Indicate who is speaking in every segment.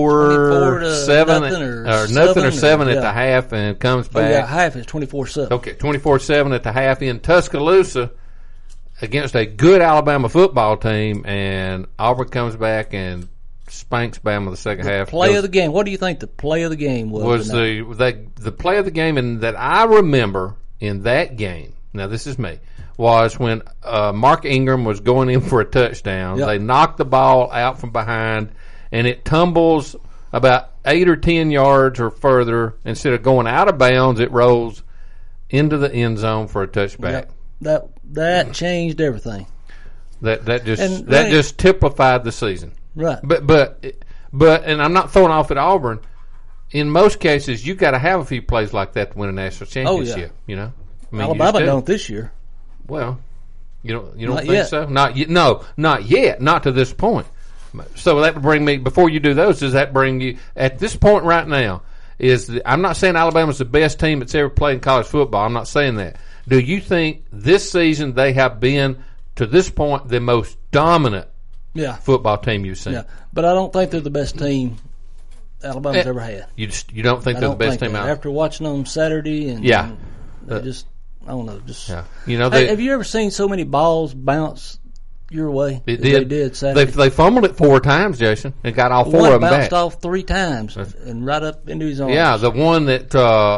Speaker 1: 7 or nothing or 7 at the half, and comes back.
Speaker 2: Yeah, half is 24-7.
Speaker 1: Okay, 24-7 at the half in Tuscaloosa against a good Alabama football team, and Auburn comes back and spanks Bama the second half.
Speaker 2: Play of the game. What do you think the play of the game was?
Speaker 1: The play of the game, and that I remember in that game. Now this is me. Was when Mark Ingram was going in for a touchdown. Yep. They knocked the ball out from behind, and it tumbles about 8 or 10 yards or further. Instead of going out of bounds, it rolls into the end zone for a touchback.
Speaker 2: Yep. That changed everything.
Speaker 1: That just typified the season.
Speaker 2: Right.
Speaker 1: But and I'm not throwing off at Auburn. In most cases, you got to have a few plays like that to win a national championship.
Speaker 2: Oh, yeah.
Speaker 1: You know, I mean,
Speaker 2: Alabama don't this year.
Speaker 1: Well, you don't
Speaker 2: Not
Speaker 1: think
Speaker 2: yet.
Speaker 1: so? Not yet. No, not yet. Not to this point. So that would bring me. Before you do those, does that bring you at this point right now? I'm not saying Alabama's the best team that's ever played in college football. I'm not saying that. Do you think this season they have been to this point the most dominant football team you've seen?
Speaker 2: Yeah, but I don't think they're the best team Alabama's ever had.
Speaker 1: You don't think they're the best team out?
Speaker 2: After watching them Saturday, and they just I don't know. Have you ever seen so many balls bounce your way?
Speaker 1: They
Speaker 2: did Saturday.
Speaker 1: They fumbled it 4 times, Jason, and got all 4
Speaker 2: one
Speaker 1: of them
Speaker 2: bounced
Speaker 1: back.
Speaker 2: off 3 times and right up into his arms.
Speaker 1: Yeah, the one that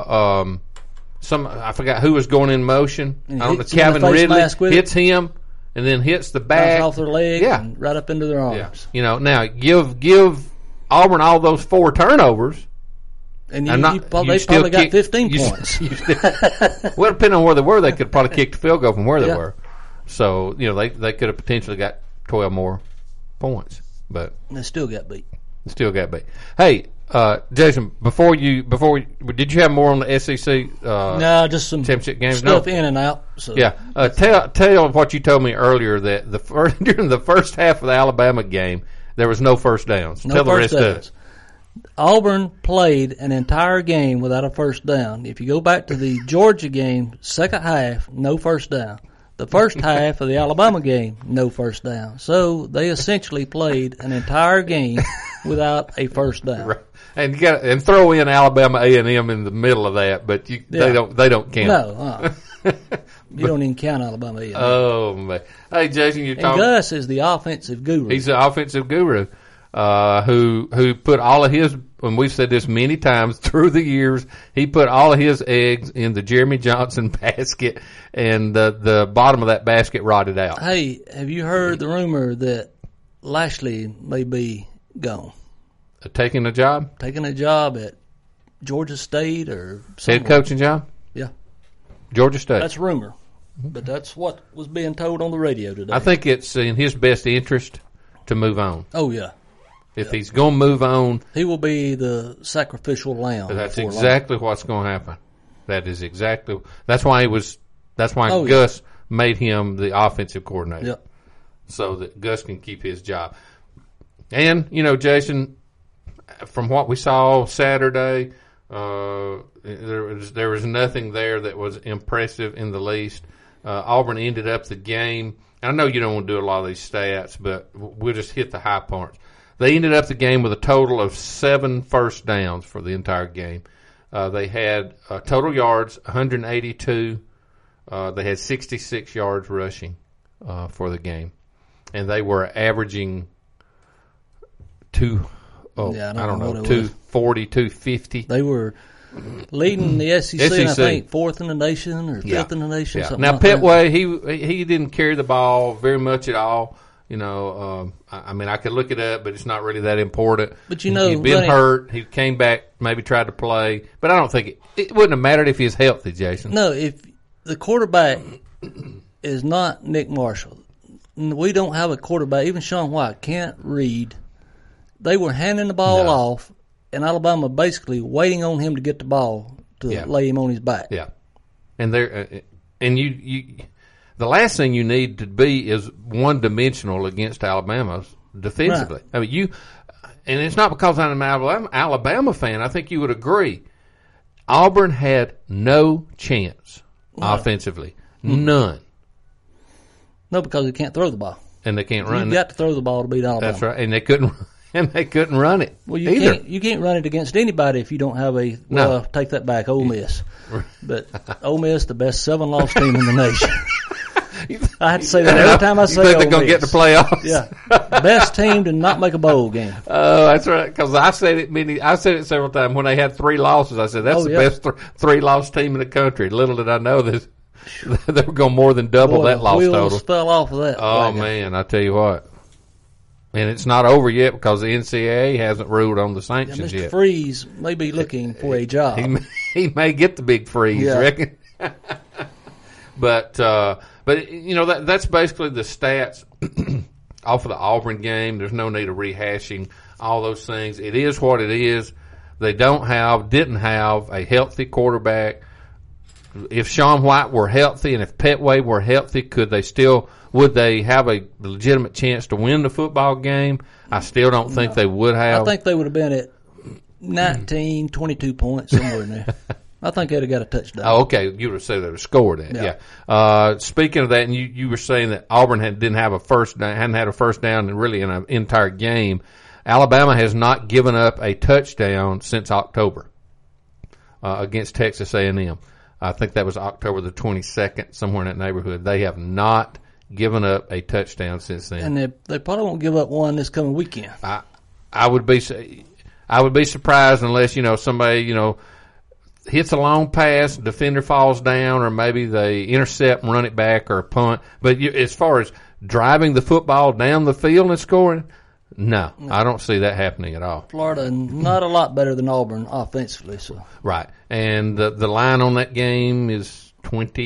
Speaker 1: I forgot who was going in motion. I don't know. Calvin Ridley hits him and then hits the back
Speaker 2: off their leg, and right up into their arms.
Speaker 1: Yeah. Now give Auburn all those 4 turnovers.
Speaker 2: And they probably got 15 points.
Speaker 1: Well, depending on where they were, they could probably kick the field goal from where they were. So, they could have potentially got 12 more points. But
Speaker 2: they still got beat.
Speaker 1: Hey, Jason, did you have more on the SEC?
Speaker 2: No, just some
Speaker 1: championship games
Speaker 2: stuff in and out. So.
Speaker 1: Yeah, tell what you told me earlier that during the first half of the Alabama game there was no first downs. Tell the rest of it.
Speaker 2: Auburn played an entire game without a first down. If you go back to the Georgia game, second half, no first down. The first half of the Alabama game, no first down. So they essentially played an entire game without a first down.
Speaker 1: Right. And you got and throw in Alabama A&M in the middle of that, but they don't count.
Speaker 2: No, you don't even count Alabama A&M.
Speaker 1: Oh man! Hey Jason, you're talking.
Speaker 2: Gus is the offensive guru.
Speaker 1: He's the offensive guru. Who put all of his, and we've said this many times through the years, he put all of his eggs in the Jeremy Johnson basket, and the bottom of that basket rotted out.
Speaker 2: Hey, have you heard the rumor that Lashley may be gone?
Speaker 1: Taking a job?
Speaker 2: Taking a job at Georgia State or somewhere.
Speaker 1: Head coaching job?
Speaker 2: Yeah.
Speaker 1: Georgia State.
Speaker 2: That's rumor, but that's what was being told on the radio today.
Speaker 1: I think it's in his best interest to move on.
Speaker 2: Oh, yeah.
Speaker 1: If he's going to move on,
Speaker 2: he will be the sacrificial lamb.
Speaker 1: That's exactly what's going to happen. That's why Gus made him the offensive coordinator.
Speaker 2: Yep.
Speaker 1: So that Gus can keep his job. And, Jason, from what we saw Saturday, there was nothing there that was impressive in the least. Auburn ended up the game. I know you don't want to do a lot of these stats, but we'll just hit the high points. They ended up the game with a total of 7 first downs for the entire game. They had total yards, 182. They had 66 yards rushing for the game. And they were averaging 240, 250.
Speaker 2: They were leading the SEC, and I think 4th in the nation or 5th in the nation.
Speaker 1: Yeah.
Speaker 2: Something
Speaker 1: Now,
Speaker 2: like
Speaker 1: Petway, he didn't carry the ball very much at all. I could look it up, but it's not really that important.
Speaker 2: But
Speaker 1: he'd been hurt. He came back, maybe tried to play, but I don't think it wouldn't have mattered if he was healthy, Jason.
Speaker 2: No, if the quarterback is not Nick Marshall, we don't have a quarterback. Even Sean White can't read. They were handing the ball off, and Alabama basically waiting on him to get the ball to lay him on his back.
Speaker 1: Yeah, and you. The last thing you need to be is one-dimensional against Alabama defensively. Right. I mean, and it's not because I'm an Alabama fan. I think you would agree. Auburn had no chance offensively, none.
Speaker 2: No, because they can't throw the ball,
Speaker 1: and they can't run.
Speaker 2: You've got to throw the ball to beat Alabama.
Speaker 1: That's right, and they couldn't. and they couldn't run it.
Speaker 2: Well,
Speaker 1: either.
Speaker 2: You can't run it against anybody if you don't have a. Well, take that back, Ole Miss. But Ole Miss, the best 7-loss team in the nation. I have to say that every time I say
Speaker 1: you think
Speaker 2: Ole
Speaker 1: they're going to get the playoffs?
Speaker 2: Yeah, best team to not make a bowl game.
Speaker 1: Oh, that's right. Because I said it several times when they had 3 losses. I said that's the best 3-loss team in the country. Little did I know this. They were going more than double that loss total.
Speaker 2: Wheels fell off of that.
Speaker 1: Oh
Speaker 2: wagon.
Speaker 1: Man, I tell you what. And it's not over yet because the NCAA hasn't ruled on the sanctions
Speaker 2: Mr.
Speaker 1: yet.
Speaker 2: Freeze may be looking for a job.
Speaker 1: He may get the big freeze, reckon. But you know that's basically the stats off of the Auburn game. There's no need of rehashing all those things. It is what it is. They didn't have a healthy quarterback. If Sean White were healthy and if Petway were healthy, would they have a legitimate chance to win the football game? I still don't think they would have.
Speaker 2: I think they would have been at 19, 22 points, somewhere in there. I think they'd have got a touchdown.
Speaker 1: Oh, okay. You would have said they would have scored it. Yeah. Speaking of that, and you were saying that Auburn hadn't had a first down in really in an entire game. Alabama has not given up a touchdown since October against Texas A&M. I think that was October the 22nd, somewhere in that neighborhood. They have not given up a touchdown since then.
Speaker 2: And they probably won't give up one this coming weekend.
Speaker 1: I would be surprised unless somebody hits a long pass, defender falls down, or maybe they intercept and run it back or punt. But as far as driving the football down the field and scoring, no, I don't see that happening at all.
Speaker 2: Florida not a lot better than Auburn offensively. So
Speaker 1: right, and the line on that game is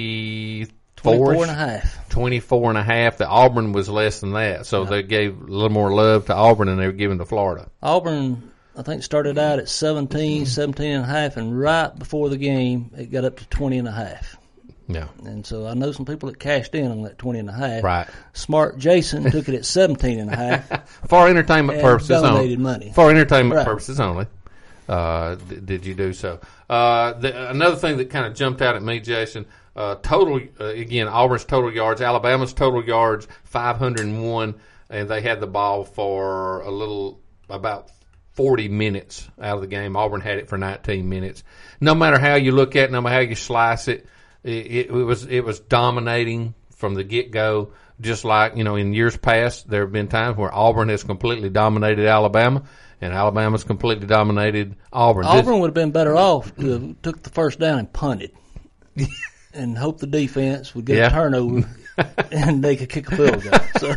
Speaker 2: 24 and a half.
Speaker 1: 24 and a half. The Auburn was less than that, so they gave a little more love to Auburn than they were giving to Florida.
Speaker 2: Auburn, I think, started out at 17 and a half, and right before the game, it got up to 20 and a half.
Speaker 1: Yeah.
Speaker 2: And so I know some people that cashed in on that 20 and a half.
Speaker 1: Right.
Speaker 2: Smart Jason took it at 17 and a half.
Speaker 1: For entertainment purposes only.
Speaker 2: Donated money.
Speaker 1: For entertainment purposes only. Did you do so? Another thing that kind of jumped out at me, Jason, again, Auburn's total yards, Alabama's total yards, 501, and they had the ball for about 40 minutes out of the game. Auburn had it for 19 minutes. No matter how you look at it, no matter how you slice it, it was dominating from the get-go. Just like, in years past, there have been times where Auburn has completely dominated Alabama, and Alabama's completely dominated Auburn.
Speaker 2: Auburn would have been better off to have took the first down and punted and hope the defense would get a turnover and they could kick a field goal. So.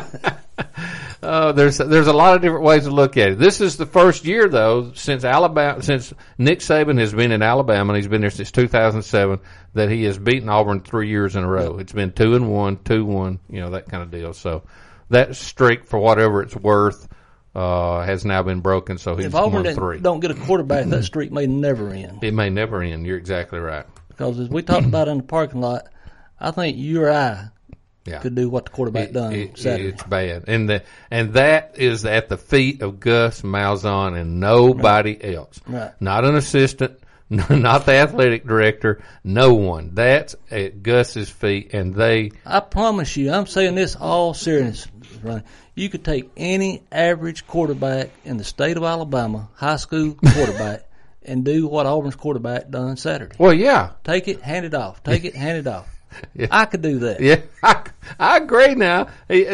Speaker 1: There's a lot of different ways to look at it. This is the first year, though, since Nick Saban has been in Alabama, and he's been there since 2007, that he has beaten Auburn 3 years in a row. It's been 2-1, 2-1, that kind of deal. So that streak, for whatever it's worth, has now been broken. So he's 1-3.
Speaker 2: If Auburn don't get a quarterback, that streak may never end.
Speaker 1: It may never end. You're exactly right.
Speaker 2: Because as we talked about in the parking lot, I think you or I could do what the quarterback done Saturday.
Speaker 1: It's bad, and that is at the feet of Gus Malzahn and nobody else.
Speaker 2: Right.
Speaker 1: Not an assistant, not the athletic director, no one. That's at Gus's feet, and
Speaker 2: I promise you, I'm saying this all seriousness, right? You could take any average quarterback in the state of Alabama, high school quarterback, and do what Auburn's quarterback done Saturday.
Speaker 1: Well, yeah.
Speaker 2: Take it, hand it off. Take it, hand it off. Yeah. I could do that.
Speaker 1: Yeah, I agree now.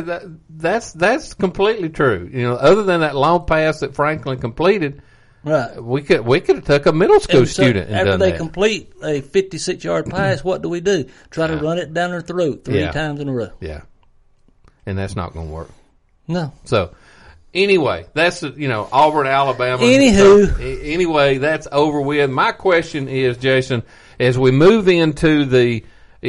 Speaker 1: That's completely true. Other than that long pass that Franklin completed, right? We could have took a middle school student and
Speaker 2: after
Speaker 1: done
Speaker 2: they
Speaker 1: that.
Speaker 2: complete a 56-yard pass. What do? Try to run it down their throat 3 times in a row.
Speaker 1: Yeah, and that's not going to work.
Speaker 2: No.
Speaker 1: So anyway, that's Auburn, Alabama.
Speaker 2: Anyway,
Speaker 1: that's over with. My question is, Jason, as we move into this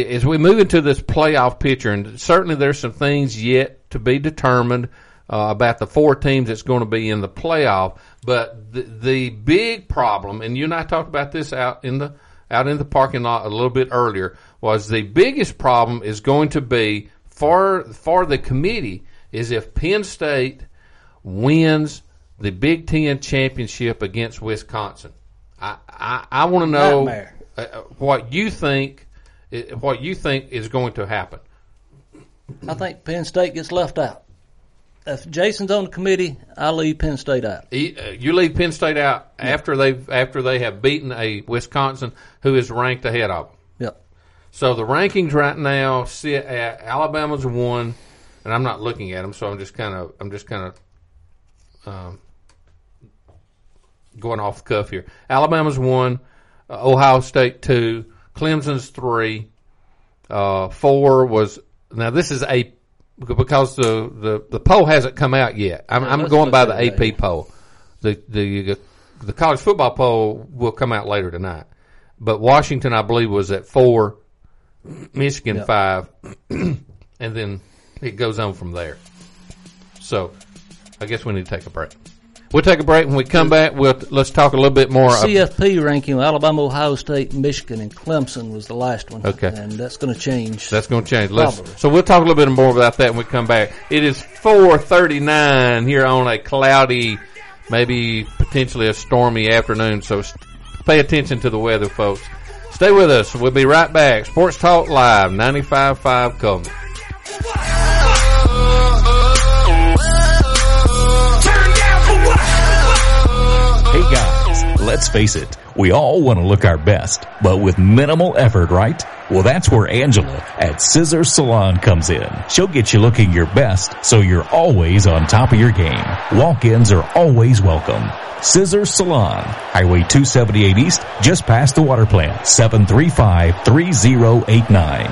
Speaker 1: playoff picture, and certainly there's some things yet to be determined about the 4 teams that's going to be in the playoff, but the big problem, and you and I talked about this out in the parking lot a little bit earlier, was the biggest problem is going to be for the committee is if Penn State wins the Big Ten championship against Wisconsin. I want to know what you think is going to happen.
Speaker 2: I think Penn State gets left out. If Jason's on the committee, I leave Penn State out.
Speaker 1: You leave Penn State out after they have beaten a Wisconsin who is ranked ahead of them.
Speaker 2: Yep.
Speaker 1: So the rankings right now sit at Alabama's 1, and I'm not looking at them, so I'm just kind of going off the cuff here. Alabama's 1, Ohio State 2, Clemson's 3, 4 was now this is because the poll hasn't come out yet. I'm going by the AP poll. The college football poll will come out later tonight. But Washington, I believe, was at 4, Michigan 5, and then it goes on from there. So I guess we need to take a break. We'll take a break. When we come back, let's talk a little bit more.
Speaker 2: CFP ranking, Alabama, Ohio State, Michigan, and Clemson was the last one.
Speaker 1: Okay.
Speaker 2: And that's going to change.
Speaker 1: That's going to change. So we'll talk a little bit more about that when we come back. It is 4:39 here on a cloudy, maybe potentially a stormy afternoon, so pay attention to the weather, folks. Stay with us. We'll be right back. Sports Talk Live, 95.5 Coleman.
Speaker 3: Hey guys, let's face it, we all want to look our best, but with minimal effort, right? Well, that's where Angela at Scissors Salon comes in. She'll get you looking your best, so you're always on top of your game. Walk-ins are always welcome. Scissors Salon, Highway 278 East, just past the water plant, 735-3089.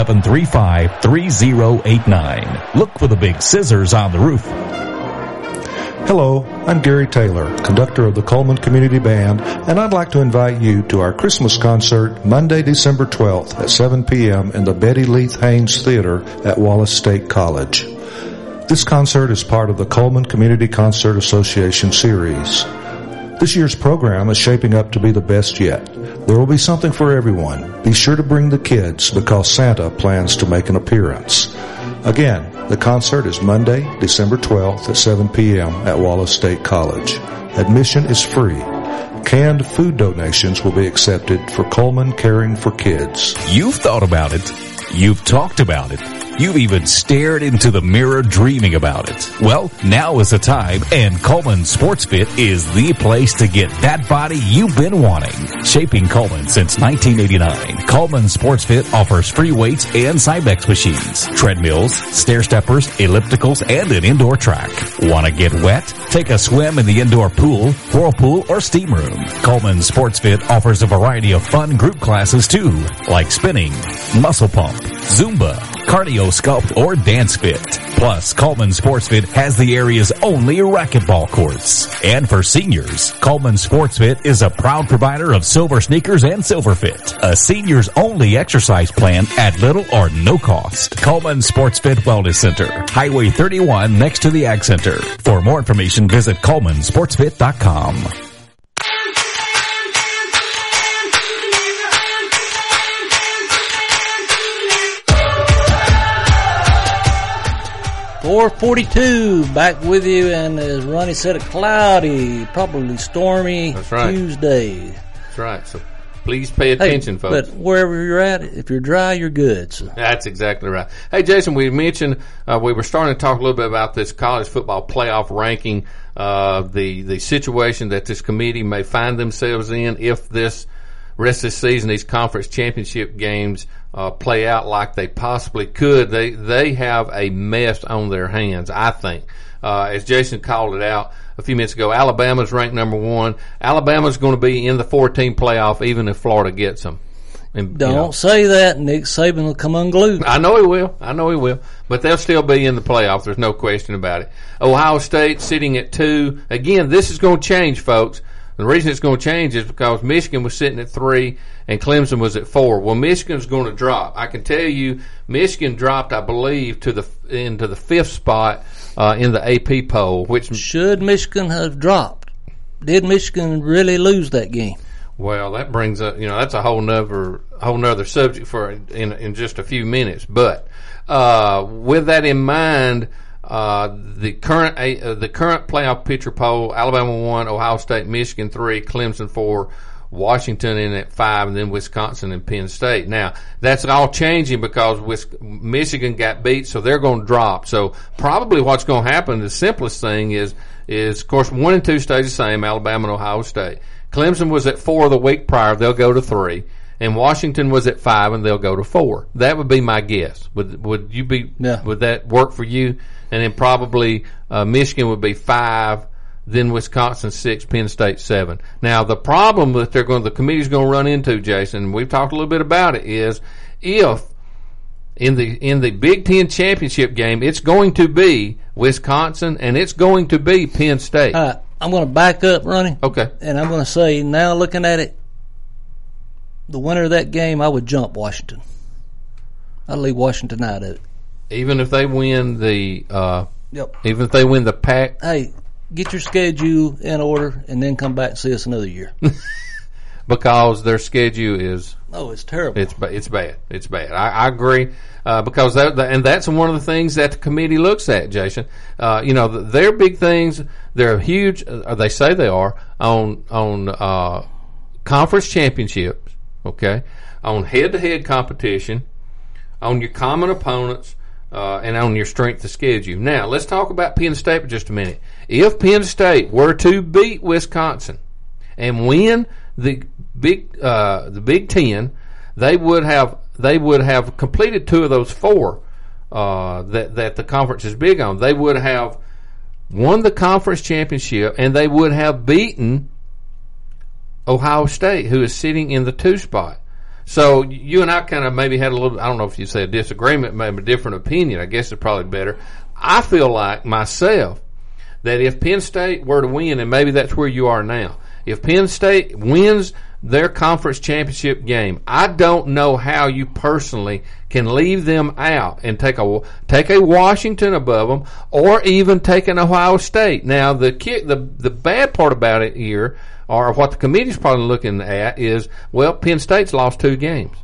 Speaker 3: 735-3089. Look for the big scissors on the roof.
Speaker 4: Hello, I'm Gary Taylor, conductor of the Coleman Community Band, and I'd like to invite you to our Christmas concert Monday, December 12th at 7 p.m. in the Betty Leith Haynes Theater at Wallace State College. This concert is part of the Coleman Community Concert Association series. This year's program is shaping up to be the best yet. There will be something for everyone. Be sure to bring the kids because Santa plans to make an appearance. Again, the concert is Monday, December 12th at 7 p.m. at Wallace State College. Admission is free. Canned food donations will be accepted for Coleman Caring for Kids.
Speaker 3: You've thought about it. You've talked about it. You've even stared into the mirror dreaming about it. Well, now is the time, and Coleman Sports Fit is the place to get that body you've been wanting. Shaping Coleman since 1989, Coleman Sports Fit offers free weights and Cybex machines, treadmills, stair steppers, ellipticals, and an indoor track. Want to get wet? Take a swim in the indoor pool, whirlpool, or steam room. Coleman Sports Fit offers a variety of fun group classes too, like spinning, muscle pump, Zumba, cardio sculpt, or dance fit. Plus, Coleman Sports Fit has the area's only racquetball courts. And for seniors, Coleman Sports Fit is a proud provider of Silver Sneakers and Silver Fit, a seniors only exercise plan at little or no cost. Coleman Sports Fit Wellness Center, Highway 31 next to the Ag Center. For more information, visit ColemanSportsFit.com.
Speaker 2: 4:42, back with you, and as Ronnie said, a cloudy, probably stormy Tuesday.
Speaker 1: That's right. So please pay attention, folks.
Speaker 2: But wherever you're at, if you're dry, you're good. So.
Speaker 1: That's exactly right. Hey, Jason, we mentioned we were starting to talk a little bit about this college football playoff ranking, the situation that this committee may find themselves in if this rest of this season, these conference championship games play out like they possibly could. They have a mess on their hands, I think. As Jason called it out a few minutes ago, Alabama's ranked number 1. Alabama's going to be in the 4-team playoff even if Florida gets them. And,
Speaker 2: Don't say that. Nick Saban will come unglued.
Speaker 1: I know he will. But they'll still be in the playoff. There's no question about it. Ohio State sitting at 2. Again, this is going to change, folks. The reason it's going to change is because Michigan was sitting at 3 and Clemson was at 4. Well, Michigan's going to drop. I can tell you, Michigan dropped, I believe, into the 5th spot in the AP poll. Which
Speaker 2: should Michigan have dropped? Did Michigan really lose that game?
Speaker 1: Well, that brings up, that's a whole nother subject for in just a few minutes. But with that in mind. The current playoff picture poll: Alabama 1, Ohio State, Michigan 3, Clemson 4, Washington in at 5, and then Wisconsin and Penn State. Now, that's all changing because Michigan got beat, so they're going to drop. So probably what's going to happen, the simplest thing is of course, 1 and 2 stay the same, Alabama and Ohio State. Clemson was at 4 the week prior, they'll go to 3. And Washington was at 5, and they'll go to 4. That would be my guess. Would you be?
Speaker 2: Yeah.
Speaker 1: Would that work for you? And then probably Michigan would be 5, then Wisconsin 6, Penn State 7. Now the problem that the committee's going to run into, Jason, and we've talked a little bit about it, is if in the Big Ten championship game, it's going to be Wisconsin and it's going to be Penn State.
Speaker 2: I'm going to back up, Ronnie.
Speaker 1: Okay.
Speaker 2: And I'm going to say, now looking at it, the winner of that game, I would jump Washington. I'd leave Washington out of it.
Speaker 1: Even if they win the
Speaker 2: Yep.
Speaker 1: even if they win the Pac.
Speaker 2: Hey, get your schedule in order and then come back and see us another year.
Speaker 1: Because their schedule is
Speaker 2: It's terrible.
Speaker 1: it's bad. It's bad. I agree because and that's one of the things that the committee looks at, Jason. Their big things. They're huge. They say they are on conference championships. Okay, on head-to-head competition, on your common opponents, and on your strength of schedule. Now let's talk about Penn State for just a minute. If Penn State were to beat Wisconsin and win the Big Ten, they would have completed 2 of those 4 that the conference is big on. They would have won the conference championship, and they would have beaten Ohio State, who is sitting in the 2 spot. So you and I kind of maybe had a little, I don't know if you say a disagreement, maybe a different opinion. I guess it's probably better. I feel like myself that if Penn State were to win, and maybe that's where you are now, if Penn State wins their conference championship game, I don't know how you personally can leave them out and take a Washington above them, or even take an Ohio State. Now the bad part about it here, or what the committee's probably looking at, is Penn State's lost 2 games,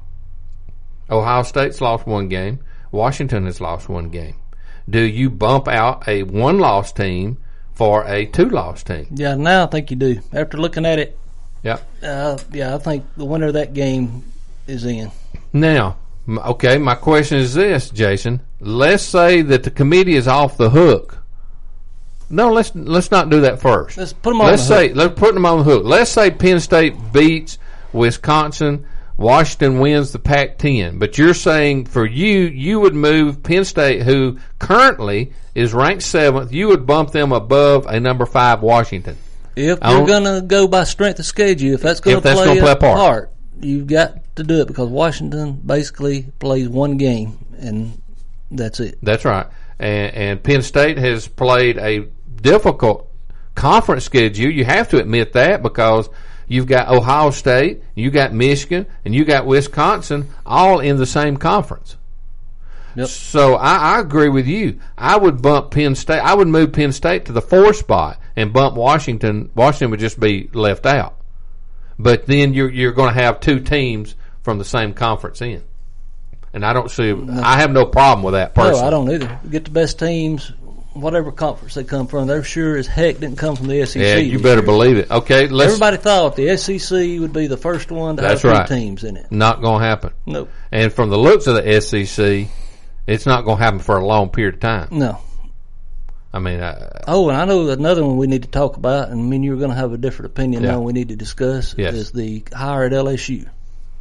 Speaker 1: Ohio State's lost 1 game, Washington has lost 1 game. Do you bump out a 1-loss team for a 2-loss team?
Speaker 2: Yeah, now I think you do. After looking at it,
Speaker 1: yeah,
Speaker 2: I think the winner of that game is in.
Speaker 1: Now, okay, my question is this, Jason. Let's say that the committee is off the hook. No, let's not do that first.
Speaker 2: Let's put them on the hook.
Speaker 1: Let's put them on the hook. Let's say Penn State beats Wisconsin, Washington wins the Pac-10. But you're saying for you would move Penn State, who currently is ranked 7th, you would bump them above a number 5 Washington.
Speaker 2: If you're going to go by strength of schedule, if that's going to play a part, you've got to do it, because Washington basically plays 1 game, and that's it.
Speaker 1: That's right. And Penn State has played a difficult conference schedule. You have to admit that, because you've got Ohio State, you got Michigan, and you got Wisconsin all in the same conference.
Speaker 2: Yep.
Speaker 1: So I agree with you. I would bump Penn State. I would move Penn State to the 4th spot and bump Washington. Washington would just be left out. But then you're going to have 2 teams from the same conference in. And I don't see. No. I have no problem with that personally.
Speaker 2: No, I don't either. Get the best teams, whatever conference they come from. They're sure as heck didn't come from the SEC.
Speaker 1: Yeah, you better believe it. Okay,
Speaker 2: everybody thought the SEC would be the first one to have 2 teams in it.
Speaker 1: Not going to happen.
Speaker 2: Nope.
Speaker 1: And from the looks of the SEC, it's not going to happen for a long period of time.
Speaker 2: No.
Speaker 1: I mean,
Speaker 2: and I know another one we need to talk about, and I mean, you're going to have a different opinion on. We need to discuss is the hire at LSU.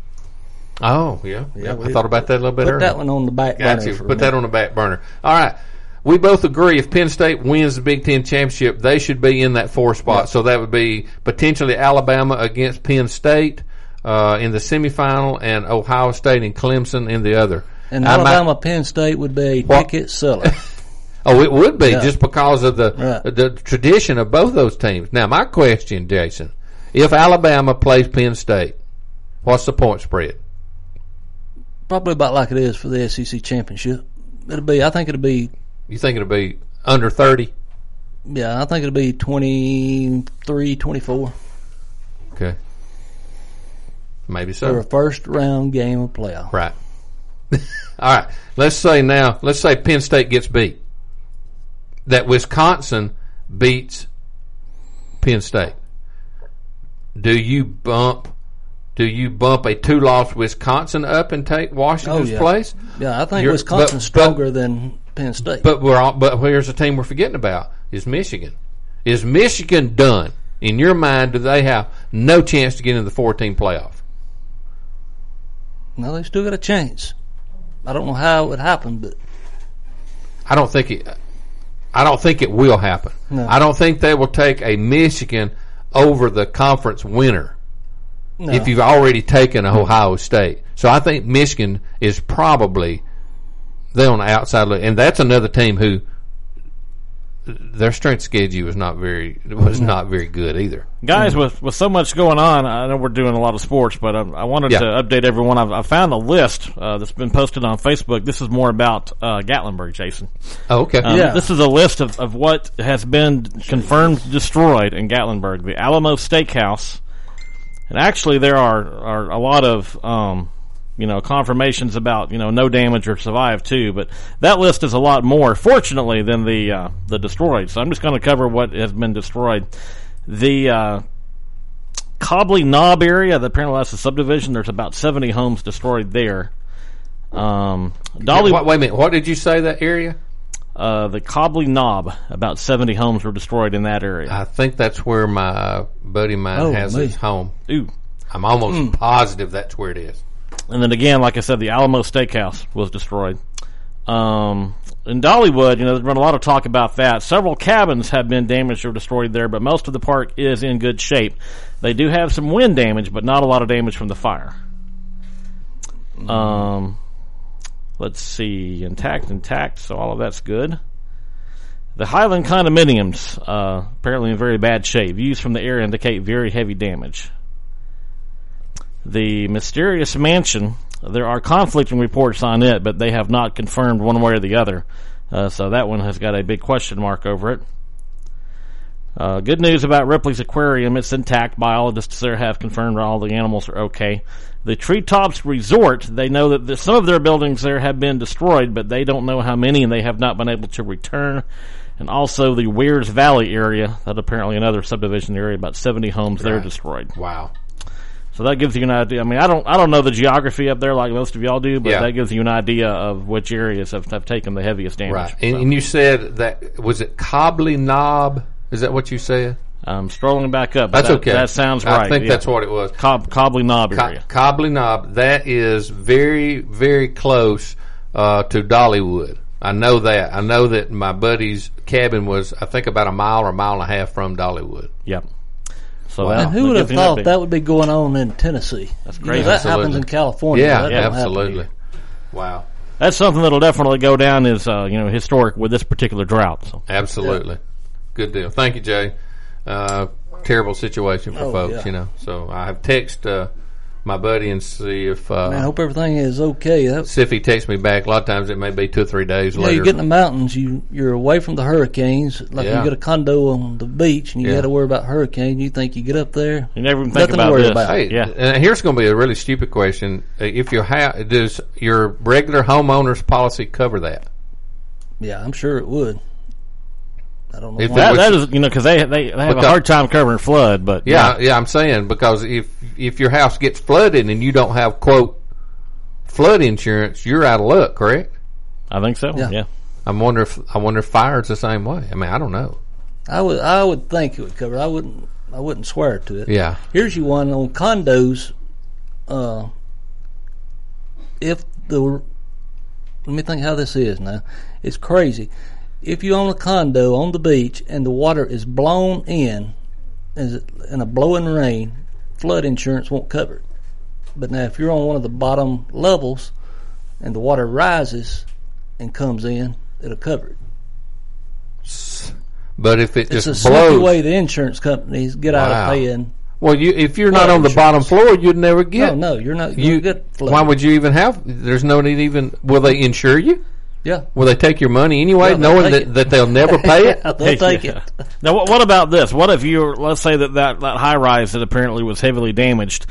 Speaker 1: Oh, yeah. I thought about that a little bit earlier.
Speaker 2: Put that one on the back burner.
Speaker 1: Put that on the back burner. All right. We both agree if Penn State wins the Big Ten championship, they should be in that 4th spot. Yep. So that would be potentially Alabama against Penn State in the semifinal, and Ohio State and Clemson in the other.
Speaker 2: And Alabama Penn State would be a ticket seller.
Speaker 1: Oh, it would be, just because of the tradition of both those teams. Now, my question, Jason, if Alabama plays Penn State, what's the point spread?
Speaker 2: Probably about like it is for the SEC championship. I think it'll be.
Speaker 1: You think it'll be under 30?
Speaker 2: Yeah, I think it'll be 23, 24.
Speaker 1: Okay. Maybe so.
Speaker 2: For a first round game of playoff.
Speaker 1: Right. All right. Let's say Penn State gets beat. That Wisconsin beats Penn State. Do you bump Do you bump a 2-loss Wisconsin up and take Washington's place?
Speaker 2: Yeah, I think Wisconsin's stronger than Penn State.
Speaker 1: But here's the team we're forgetting about is Michigan. Is Michigan done? In your mind, do they have no chance to get into the 4-team playoff?
Speaker 2: No, they still got a chance. I don't know how it would happen, but
Speaker 1: I don't think it will happen.
Speaker 2: No.
Speaker 1: I don't think they will take a Michigan over the conference winner if you've already taken Ohio State. So I think Michigan is probably they're on the outside look, and that's another team who their strength schedule was not very good either.
Speaker 5: Guys, with so much going on, I know we're doing a lot of sports, but I wanted to update everyone. I found a list that's been posted on Facebook. This is more about Gatlinburg, Jason.
Speaker 1: Oh, okay.
Speaker 5: This is a list of what has been confirmed destroyed in Gatlinburg. The Alamo Steakhouse, and actually there are a lot of confirmations about no damage or survive too, but that list is a lot more, fortunately, than the destroyed. So I'm just going to cover what has been destroyed. The Cobley Knob area, apparently that's a subdivision. There's about 70 homes destroyed there.
Speaker 1: Wait a minute. What did you say that area?
Speaker 5: The Cobley Knob, about 70 homes were destroyed in that area.
Speaker 1: I think that's where my buddy of mine has his home.
Speaker 5: Ooh.
Speaker 1: I'm almost positive that's where it is.
Speaker 5: And then again, like I said, the Alamo Steakhouse was destroyed. In Dollywood, there's been a lot of talk about that. Several cabins have been damaged or destroyed there, but most of the park is in good shape. They do have some wind damage, but not a lot of damage from the fire. Let's see, intact, so all of that's good. The Highland condominiums, apparently in very bad shape. Views from the area indicate very heavy damage. The Mysterious Mansion, there are conflicting reports on it, but they have not confirmed one way or the other. So that one has got a big question mark over it. Good news about Ripley's Aquarium. It's intact. Biologists there have confirmed all the animals are okay. The Treetops Resort, they know that some of their buildings there have been destroyed, but they don't know how many, and they have not been able to return. And also the Weir's Valley area, that apparently another subdivision area, about 70 homes there destroyed.
Speaker 1: Wow.
Speaker 5: So that gives you an idea. I mean, I don't know the geography up there like most of y'all do, but that gives you an idea of which areas have taken the heaviest damage.
Speaker 1: Right. And you said that, was it Cobley Knob? Is that what you said?
Speaker 5: I'm scrolling back up.
Speaker 1: That's okay.
Speaker 5: That sounds right.
Speaker 1: I think that's what it was.
Speaker 5: Cobley Knob area.
Speaker 1: Cobley Knob. That is very, very close to Dollywood. I know that. I know that my buddy's cabin was, I think, about a mile or a mile and a half from Dollywood.
Speaker 5: Yep. So
Speaker 2: and who would have thought that would be going on in Tennessee?
Speaker 5: That's great.
Speaker 2: That happens in California.
Speaker 1: Yeah, absolutely. Wow.
Speaker 5: That's something that'll definitely go down as historic with this particular drought. So.
Speaker 1: Absolutely. Good deal. Thank you, Jay. Terrible situation for folks, So I have texted my buddy and see if
Speaker 2: I hope everything is okay.
Speaker 1: See if he texts me back. A lot of times it may be 2 or 3 days later.
Speaker 2: You get in the mountains, you're away from the hurricanes. Like you get a condo on the beach and you got to worry about hurricanes. You think you get up there,
Speaker 5: you never even think about
Speaker 2: to worry
Speaker 5: this.
Speaker 2: About.
Speaker 1: Hey, and here's going to be a really stupid question: if does your regular homeowner's policy cover that?
Speaker 2: Yeah, I'm sure it would. I don't know.
Speaker 1: If
Speaker 5: that is, because they have a hard time covering flood, but
Speaker 1: I'm saying because if your house gets flooded and you don't have quote flood insurance, you're out of luck, correct?
Speaker 5: I think so. Yeah.
Speaker 1: I wonder if fire's the same way. I mean, I don't know.
Speaker 2: I would think it would cover. I wouldn't swear to it.
Speaker 1: Yeah.
Speaker 2: Here's you one on condos. Let me think how this is now. It's crazy. If you own a condo on the beach and the water is blown in a blowing rain, flood insurance won't cover it. But now if you're on one of the bottom levels and the water rises and comes in, it'll cover it.
Speaker 1: But if it
Speaker 2: it's
Speaker 1: just
Speaker 2: a
Speaker 1: blows,
Speaker 2: sneaky way the insurance companies get out of paying.
Speaker 1: Well, if you're not on the bottom floor, you'd never get.
Speaker 2: No, you're not. You get flood.
Speaker 1: Why would you even have? There's no need even. Will they insure you?
Speaker 2: Yeah.
Speaker 1: Will they take your money anyway, knowing that they'll never pay it?
Speaker 2: They'll take it.
Speaker 5: Now, what about this? What if let's say that high rise that apparently was heavily damaged,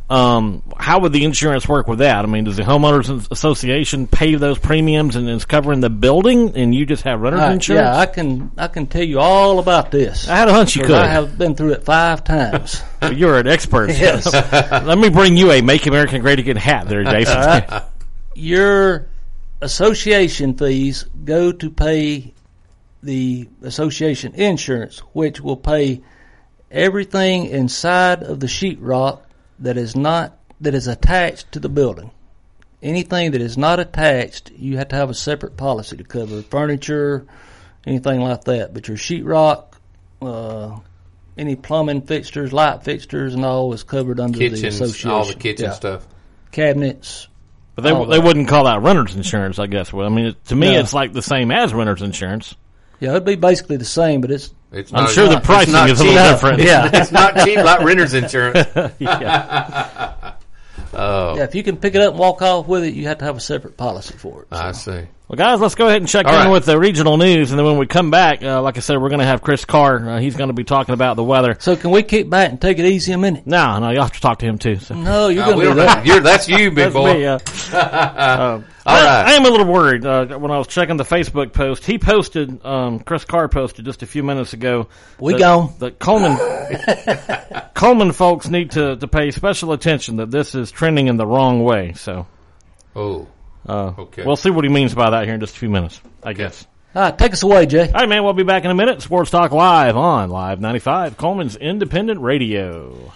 Speaker 5: how would the insurance work with that? I mean, does the homeowners association pay those premiums and it's covering the building, and you just have renter's insurance?
Speaker 2: Yeah, I can tell you all about this.
Speaker 5: I had a hunch you could.
Speaker 2: I have been through it 5 times.
Speaker 5: Well, you're an expert.
Speaker 2: Yes.
Speaker 5: Let me bring you a Make America Great Again hat there, Jason.
Speaker 2: Your association fees go to pay the association insurance, which will pay everything inside of the sheetrock that is attached to the building. Anything that is not attached, you have to have a separate policy to cover furniture, anything like that. But your sheetrock, any plumbing fixtures, light fixtures, and all is covered under
Speaker 1: Kitchens,
Speaker 2: the association.
Speaker 1: all the kitchen stuff.
Speaker 2: Cabinets.
Speaker 5: But they wouldn't call that renter's insurance, I guess. Well, I mean, to me, it's like the same as renter's insurance.
Speaker 2: Yeah, it'd be basically the same, but it's
Speaker 5: I'm sure the pricing is a little different.
Speaker 2: Yeah,
Speaker 1: it's not cheap like renter's insurance.
Speaker 5: Yeah.
Speaker 2: Yeah, if you can pick it up and walk off with it, you have to have a separate policy for it. So.
Speaker 1: I see.
Speaker 5: Well, guys, let's go ahead and check in with the regional news, and then when we come back, like I said, we're going to have Chris Carr. He's going to be talking about the weather.
Speaker 2: So can we kick back and take it easy a minute?
Speaker 5: No, you'll have to talk to him too. So.
Speaker 2: No, you're going to do that.
Speaker 1: That's you, big
Speaker 5: That's
Speaker 1: boy.
Speaker 5: me,
Speaker 1: All right.
Speaker 5: I am a little worried when I was checking the Facebook post. He posted, Chris Carr posted just a few minutes ago. The Coleman folks need to pay special attention that this is trending in the wrong way. So, okay. We'll see what he means by that here in just a few minutes, I guess.
Speaker 2: All right, take us away, Jay.
Speaker 5: All right, man, we'll be back in a minute. Sports Talk Live on Live 95, Coleman's Independent Radio.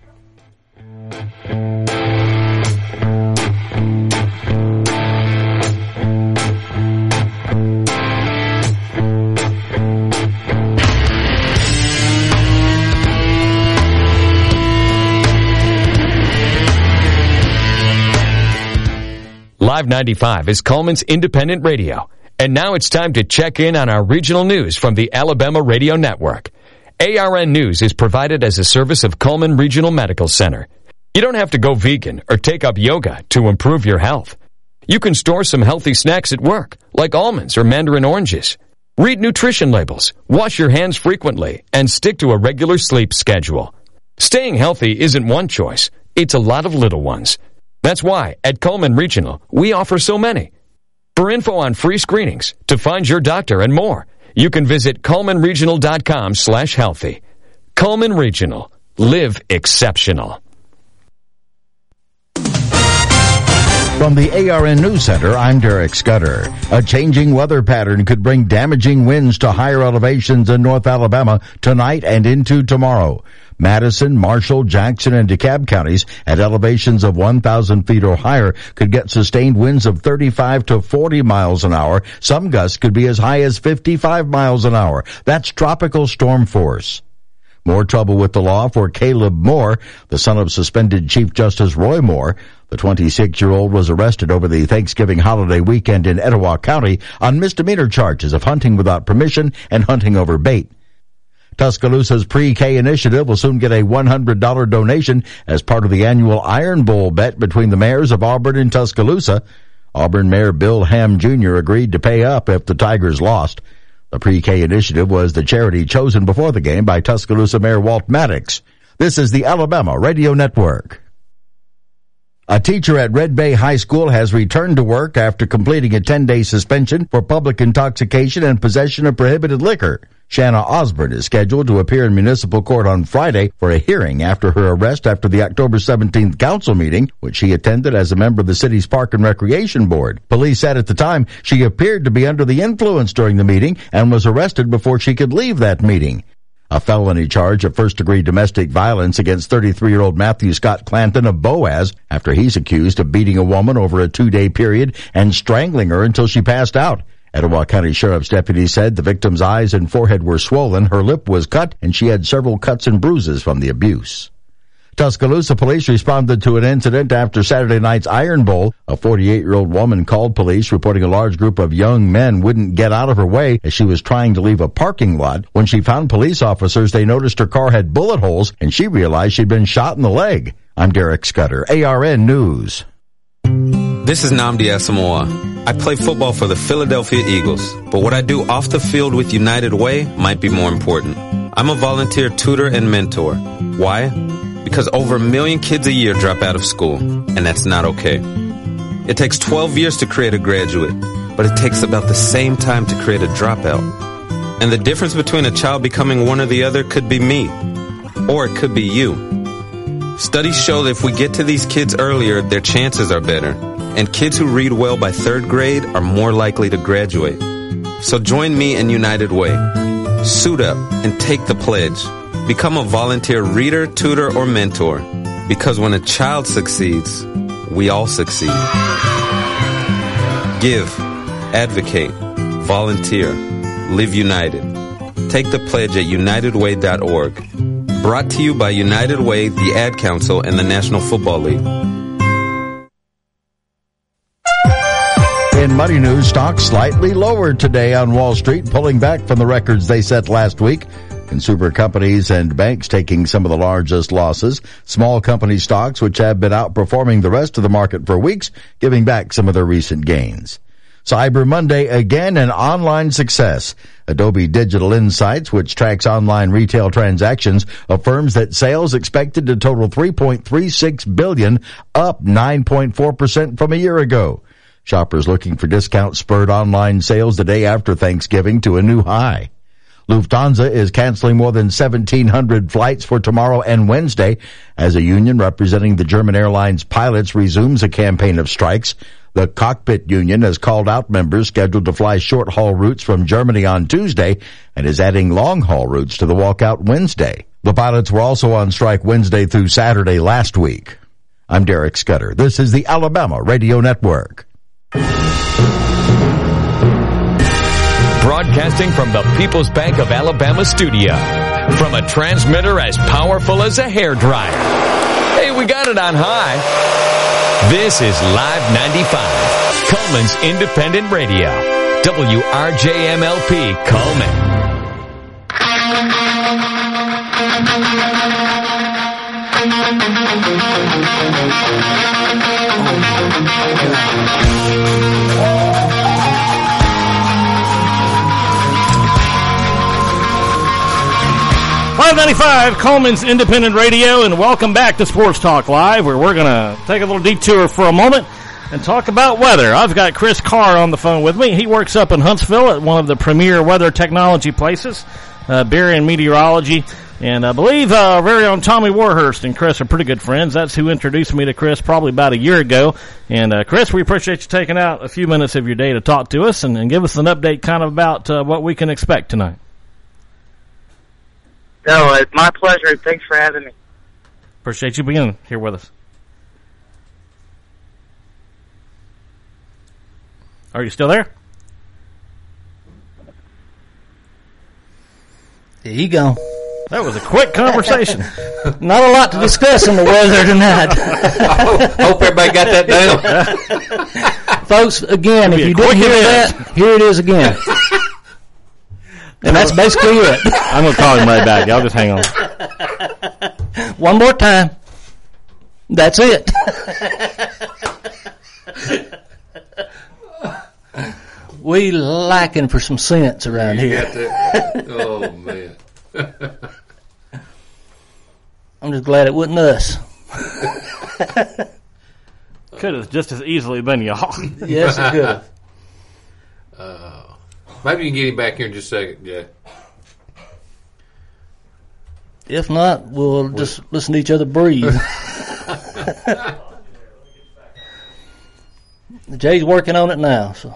Speaker 6: Live 95 is Coleman's Independent Radio. And now it's time to check in on our regional news from the Alabama Radio Network. ARN News is provided as a service of Coleman Regional Medical Center. You don't have to go vegan or take up yoga to improve your health. You can store some healthy snacks at work, like almonds or mandarin oranges. Read nutrition labels, wash your hands frequently, and stick to a regular sleep schedule. Staying healthy isn't one choice, it's a lot of little ones. That's why, at Coleman Regional, we offer so many. For info on free screenings, to find your doctor, and more, you can visit ColemanRegional.com/healthy. Coleman Regional. Live exceptional.
Speaker 7: From the ARN News Center, I'm Derek Scudder. A changing weather pattern could bring damaging winds to higher elevations in North Alabama tonight and into tomorrow. Madison, Marshall, Jackson, and DeKalb counties at elevations of 1,000 feet or higher could get sustained winds of 35 to 40 miles an hour. Some gusts could be as high as 55 miles an hour. That's tropical storm force. More trouble with the law for Caleb Moore, the son of suspended Chief Justice Roy Moore. The 26-year-old was arrested over the Thanksgiving holiday weekend in Etowah County on misdemeanor charges of hunting without permission and hunting over bait. Tuscaloosa's Pre-K initiative will soon get a $100 donation as part of the annual Iron Bowl bet between the mayors of Auburn and Tuscaloosa. Auburn Mayor Bill Ham Jr. agreed to pay up if the Tigers lost. The Pre-K initiative was the charity chosen before the game by Tuscaloosa Mayor Walt Maddox. This is the Alabama Radio Network. A teacher at Red Bay High School has returned to work after completing a 10-day suspension for public intoxication and possession of prohibited liquor. Shanna Osborne is scheduled to appear in municipal court on Friday for a hearing after her arrest after the October 17th council meeting, which she attended as a member of the city's Park and Recreation Board. Police said at the time she appeared to be under the influence during the meeting and was arrested before she could leave that meeting. A felony charge of first-degree domestic violence against 33-year-old Matthew Scott Clanton of Boaz after he's accused of beating a woman over a 2-day period and strangling her until she passed out. Etowah County Sheriff's deputy said the victim's eyes and forehead were swollen, her lip was cut, and she had several cuts and bruises from the abuse. Tuscaloosa police responded to an incident after Saturday night's Iron Bowl. A 48-year-old woman called police reporting a large group of young men wouldn't get out of her way as she was trying to leave a parking lot. When she found police officers, they noticed her car had bullet holes, and she realized she'd been shot in the leg. I'm Derek Scudder, ARN News.
Speaker 8: This is Nnamdi Asamoah. I play football for the Philadelphia Eagles, but what I do off the field with United Way might be more important. I'm a volunteer tutor and mentor. Why? because over 1 million kids a year drop out of school, and that's not okay. It takes 12 years to create a graduate, but it takes about the same time to create a dropout. And the difference between a child becoming one or the other could be me, or it could be you. Studies show that if we get to these kids earlier, their chances are better, and kids who read well by 3rd grade are more likely to graduate. So join me in United Way. Suit up and take the pledge. Become a volunteer reader, tutor, or mentor, because when a child succeeds, we all succeed. Give, advocate, volunteer, live united. Take the pledge at unitedway.org. Brought to you by United Way, the Ad Council, and the National Football League.
Speaker 7: In money news, stocks slightly lower today on Wall Street, pulling back from the records they set last week. Consumer companies and banks taking some of the largest losses. Small company stocks, which have been outperforming the rest of the market for weeks, giving back some of their recent gains. Cyber Monday, again, an online success. Adobe Digital Insights, which tracks online retail transactions, affirms that sales expected to total $3.36 billion, up 9.4% from a year ago. Shoppers looking for discounts spurred online sales the day after Thanksgiving to a new high. Lufthansa is canceling more than 1,700 flights for tomorrow and Wednesday as a union representing the German airlines pilots resumes a campaign of strikes. The Cockpit Union has called out members scheduled to fly short-haul routes from Germany on Tuesday and is adding long-haul routes to the walkout Wednesday. The pilots were also on strike Wednesday through Saturday last week. I'm Derek Scudder. This is the Alabama Radio Network.
Speaker 3: Broadcasting from the People's Bank of Alabama studio. From a transmitter as powerful as a hairdryer. Hey, we got it on high. This is Live 95, Coleman's Independent Radio. WRJMLP, Coleman.
Speaker 5: Live 95, Coleman's Independent Radio, and welcome back to Sports Talk Live, where we're going to take a little detour for a moment and talk about weather. I've got Chris Carr on the phone with me. He works up in Huntsville at one of the premier weather technology places, Berrien Meteorology, and I believe very own Tommy Warhurst and Chris are pretty good friends. That's who introduced me to Chris probably about a year ago. And Chris, we appreciate you taking out a few minutes of your day to talk to us and give us an update kind of about what we can expect tonight.
Speaker 9: No, it's my pleasure. Thanks for having me.
Speaker 5: Appreciate you being here with us. Are you still there?
Speaker 2: There you go.
Speaker 5: That was a quick conversation.
Speaker 2: Not a lot to discuss in the weather tonight.
Speaker 1: Hope everybody got that down.
Speaker 2: Folks, again, if you didn't hear that, here it is again. And that's basically it.
Speaker 5: I'm going to call him right back. Y'all just hang on.
Speaker 2: One more time. That's it. We lacking for some sense around here.
Speaker 1: Oh, man.
Speaker 2: I'm just glad it wasn't us.
Speaker 5: Could have just as easily been y'all.
Speaker 2: Yes, it could have.
Speaker 1: Maybe you can get him back here in just a second, yeah.
Speaker 2: If not, we'll just listen to each other breathe. Jay's working on it now, so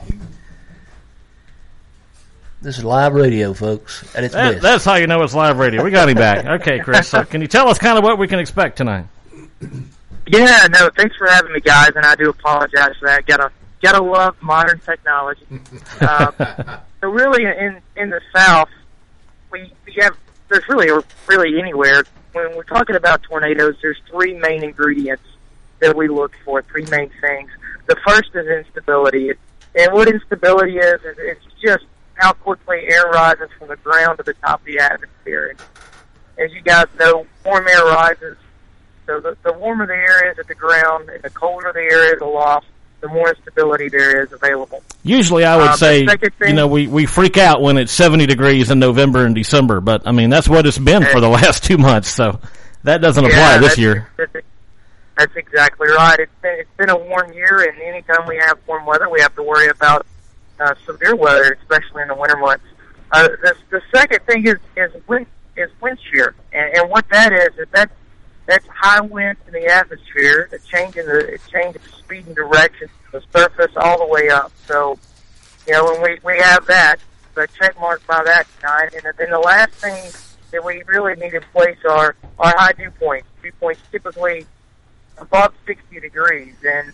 Speaker 2: this is live radio, folks, at its best.
Speaker 5: That's how you know it's live radio. We got him back. Okay, Chris, so can you tell us kind of what we can expect tonight?
Speaker 9: Yeah, no, thanks for having me, guys, and I do apologize for that. Gotta love modern technology. So really, in the South, we have, there's really anywhere, when we're talking about tornadoes, there's three main ingredients that we look for, three main things. The first is instability. And what instability is it's just how quickly air rises from the ground to the top of the atmosphere. And as you guys know, warm air rises. So the warmer the air is at the ground and the colder the air is aloft, the more stability there is available.
Speaker 5: Usually I would say, we freak out when it's 70 degrees in November and December, but I mean, that's what it's been for the last 2 months. So That doesn't apply this year.
Speaker 9: That's exactly right. It's been a warm year, and anytime we have warm weather, we have to worry about severe weather, especially in the winter months. The second thing is wind shear, and what that is that's high winds in the atmosphere, a change of speed and direction from the surface all the way up. So, when we have that, the check mark by that tonight, and then the last thing that we really need in place are high dew points. Dew points typically above 60 degrees, and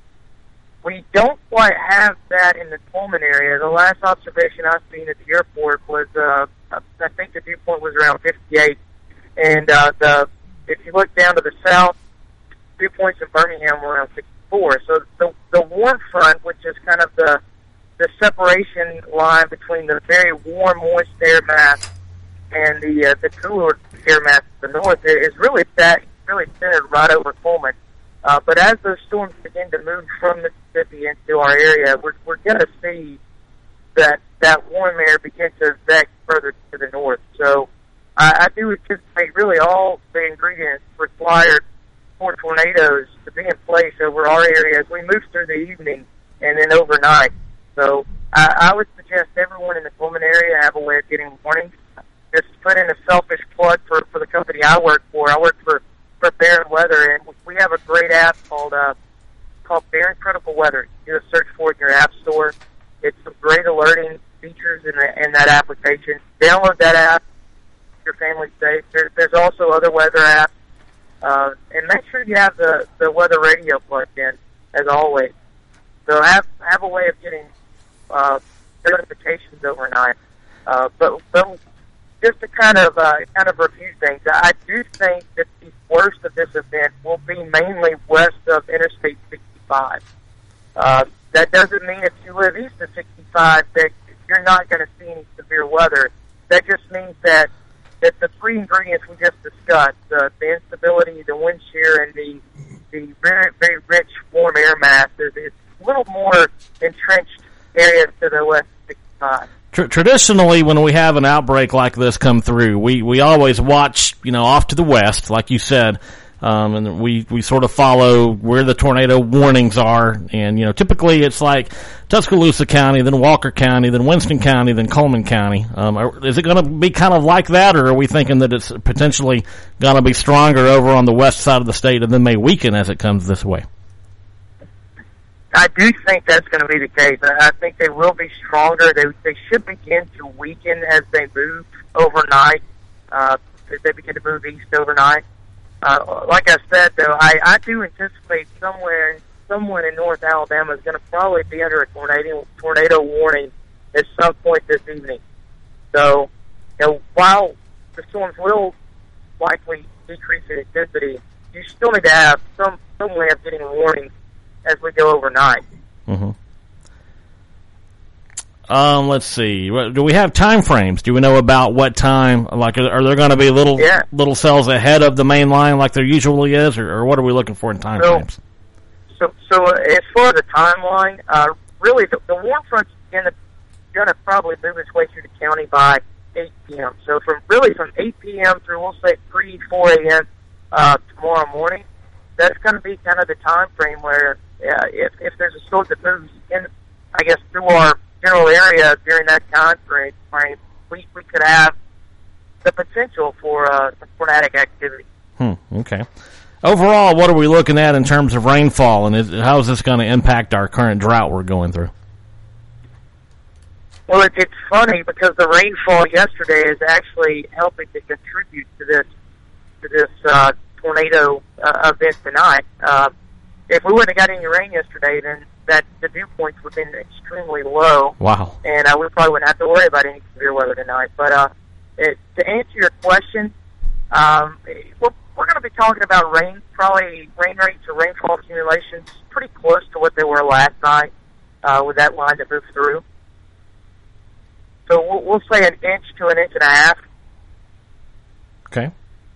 Speaker 9: we don't quite have that in the Coleman area. The last observation I've seen at the airport was, I think the dew point was around 58, and if you look down to the south, dew points in Birmingham were around 64. So the warm front, which is kind of the separation line between the very warm, moist air mass and the cooler air mass to the north, is really centered right over Coleman. But as those storms begin to move from Mississippi into our area, we're going to see that warm air begin to vex further to the north. So I do anticipate really all the ingredients required for tornadoes to be in place over our area as we move through the evening and then overnight. So I would suggest everyone in the Coleman area have a way of getting warnings. Just put in a selfish plug for the company I work for. I work for Barron Weather, and we have a great app called Barron Critical Weather. You do a search for it in your app store. It's some great alerting features in that application. Download that app. Your family's safe. There's also other weather apps, and make sure you have the weather radio plugged in as always. So have a way of getting notifications overnight. But just to kind of review things, I do think that the worst of this event will be mainly west of Interstate 65. That doesn't mean if you live east of 65 that you're not going to see any severe weather. That just means that the three ingredients we just discussed, the instability, the wind shear, and the very, very rich warm air mass is a little more entrenched areas to the west of 65.
Speaker 5: Traditionally, when we have an outbreak like this come through, we always watch, off to the west, like you said, and we sort of follow where the tornado warnings are, and typically it's like Tuscaloosa County, then Walker County, then Winston County, then Coleman County. Is it going to be kind of like that, or are we thinking that it's potentially going to be stronger over on the west side of the state and then may weaken as it comes this way?
Speaker 9: I do think that's going to be the case. I think they will be stronger. They should begin to weaken as they move overnight, as they begin to move east overnight. Like I said, though, I do anticipate someone in North Alabama is going to probably be under a tornado warning at some point this evening. So, while the storms will likely decrease in intensity, you still need to have some way of getting warnings as we go overnight.
Speaker 5: Mm-hmm. Let's see. Do we have time frames? Do we know about what time? Like, are there going to be little cells ahead of the main line like there usually is, or what are we looking for in time frames?
Speaker 9: So as far as the timeline, really the warm front's going to probably move its way through the county by 8 p.m. So from 8 p.m. through, we'll say 4 a.m. Tomorrow morning, that's going to be kind of the time frame where if there's a storm that moves in, I guess, through our general area during that time frame, we could have the potential for some tornadic activity.
Speaker 5: Okay. Overall, what are we looking at in terms of rainfall, and how is this going to impact our current drought we're going through?
Speaker 9: Well, it's funny because the rainfall yesterday is actually helping to contribute to this tornado event tonight. If we wouldn't have got any rain yesterday, then the dew points would have been extremely low.
Speaker 5: Wow. And
Speaker 9: we probably wouldn't have to worry about any severe weather tonight. But to answer your question, we're going to be talking about probably rain rates or rainfall accumulations pretty close to what they were last night with that line that moved through. So we'll say an inch to an inch and a half.
Speaker 5: Okay.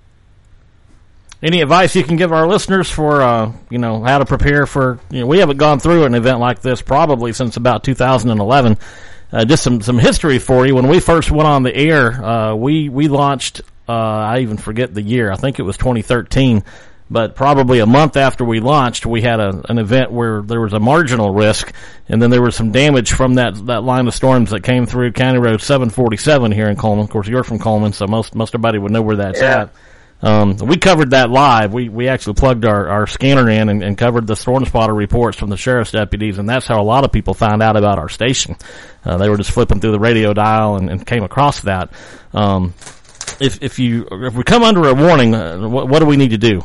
Speaker 5: Any advice you can give our listeners for, how to prepare for, we haven't gone through an event like this probably since about 2011. Just some history for you. When we first went on the air, we launched I even forget the year. I think it was 2013. But probably a month after we launched, we had an event where there was a marginal risk, and then there was some damage from that line of storms that came through County Road 747 here in Coleman. Of course, you're from Coleman, so most everybody would know where that's at. We covered that live. We actually plugged our scanner in and covered the storm spotter reports from the sheriff's deputies, and that's how a lot of people found out about our station. They were just flipping through the radio dial and came across that. If we come under a warning, what do we need to do?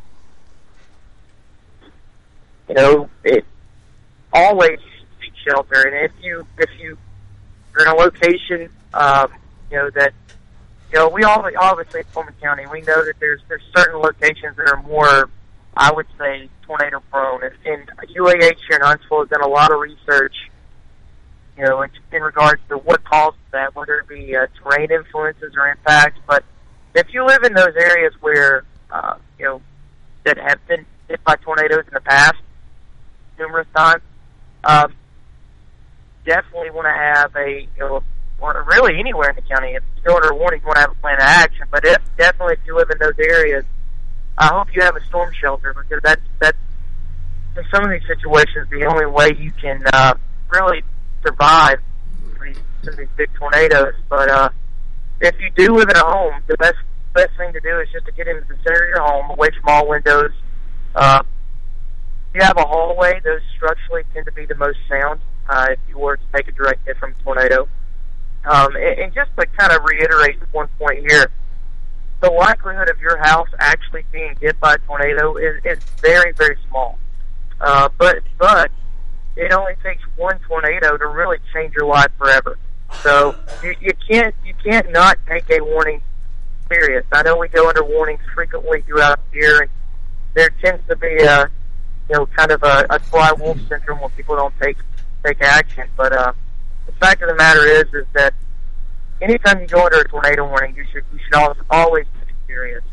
Speaker 9: You know, it always seek shelter, and if you're in a location, you know that. You know, we obviously in Coleman County, we know that there's certain locations that are more, I would say, tornado prone. And UAH here in Huntsville has done a lot of research, you know, in regards to what causes that, whether it be terrain influences or impacts. But if you live in those areas where, you know, that have been hit by tornadoes in the past, numerous times, definitely want to have or really anywhere in the county, if you're under a warning, you want to have a plan of action. But definitely if you live in those areas, I hope you have a storm shelter, because that's in some of these situations the only way you can really survive some of these big tornadoes. But if you do live in a home, the best thing to do is just to get into the center of your home, away from all windows. If you have a hallway, those structurally tend to be the most sound if you were to take a direct hit from a tornado. And just to kind of reiterate one point here, the likelihood of your house actually being hit by a tornado is very, very small. But it only takes one tornado to really change your life forever. So you can't not take a warning serious. I know we go under warnings frequently throughout the year, and there tends to be kind of a fly wolf syndrome where people don't take action. But the fact of the matter is that anytime you go under a tornado warning, you should always be serious.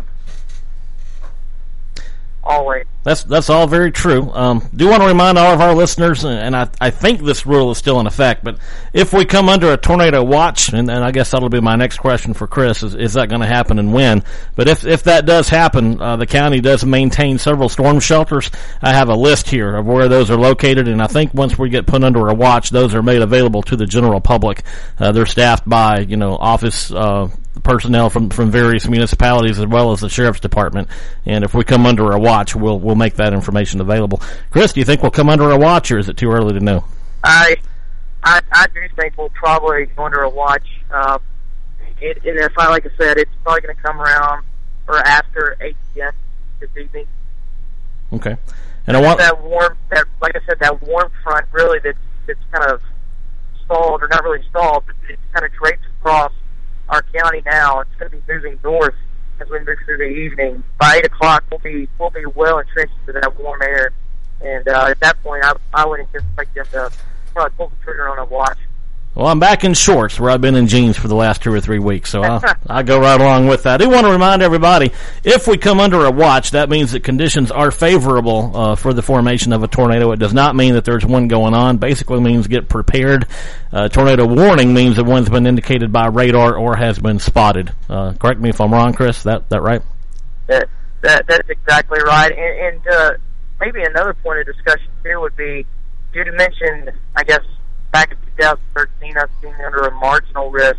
Speaker 9: Always.
Speaker 5: That's all very true. Do want to remind all of our listeners, and I think this rule is still in effect, but if we come under a tornado watch, and I guess that'll be my next question for Chris, is that going to happen and when? But if that does happen, the county does maintain several storm shelters. I have a list here of where those are located, and I think once we get put under a watch, those are made available to the general public. They're staffed by, office personnel from various municipalities as well as the sheriff's department. And if we come under a watch, we'll make that information available. Chris, do you think we'll come under a watch, or is it too early to know?
Speaker 9: I do think we'll probably go under a watch. And if like I said, it's probably going to come around or after 8 p.m. this evening.
Speaker 5: Okay. And I want
Speaker 9: that warm front really that's kind of stalled, or not really stalled, but it's kind of draped across our county now. It's going to be moving north as we move through the evening. By 8 o'clock, we'll be well entrenched into that warm air, and at that point, I would anticipate them to probably pull the trigger on a watch.
Speaker 5: Well, I'm back in shorts where I've been in jeans for the last 2 or 3 weeks, so I'll go right along with that. I do want to remind everybody, if we come under a watch, that means that conditions are favorable for the formation of a tornado. It does not mean that there's one going on. Basically means get prepared. Tornado warning means that one's been indicated by radar or has been spotted. Correct me if I'm wrong, Chris. That right?
Speaker 9: That's exactly right. And maybe another point of discussion here would be, you had mentioned, I guess, back in 2013, us being under a marginal risk.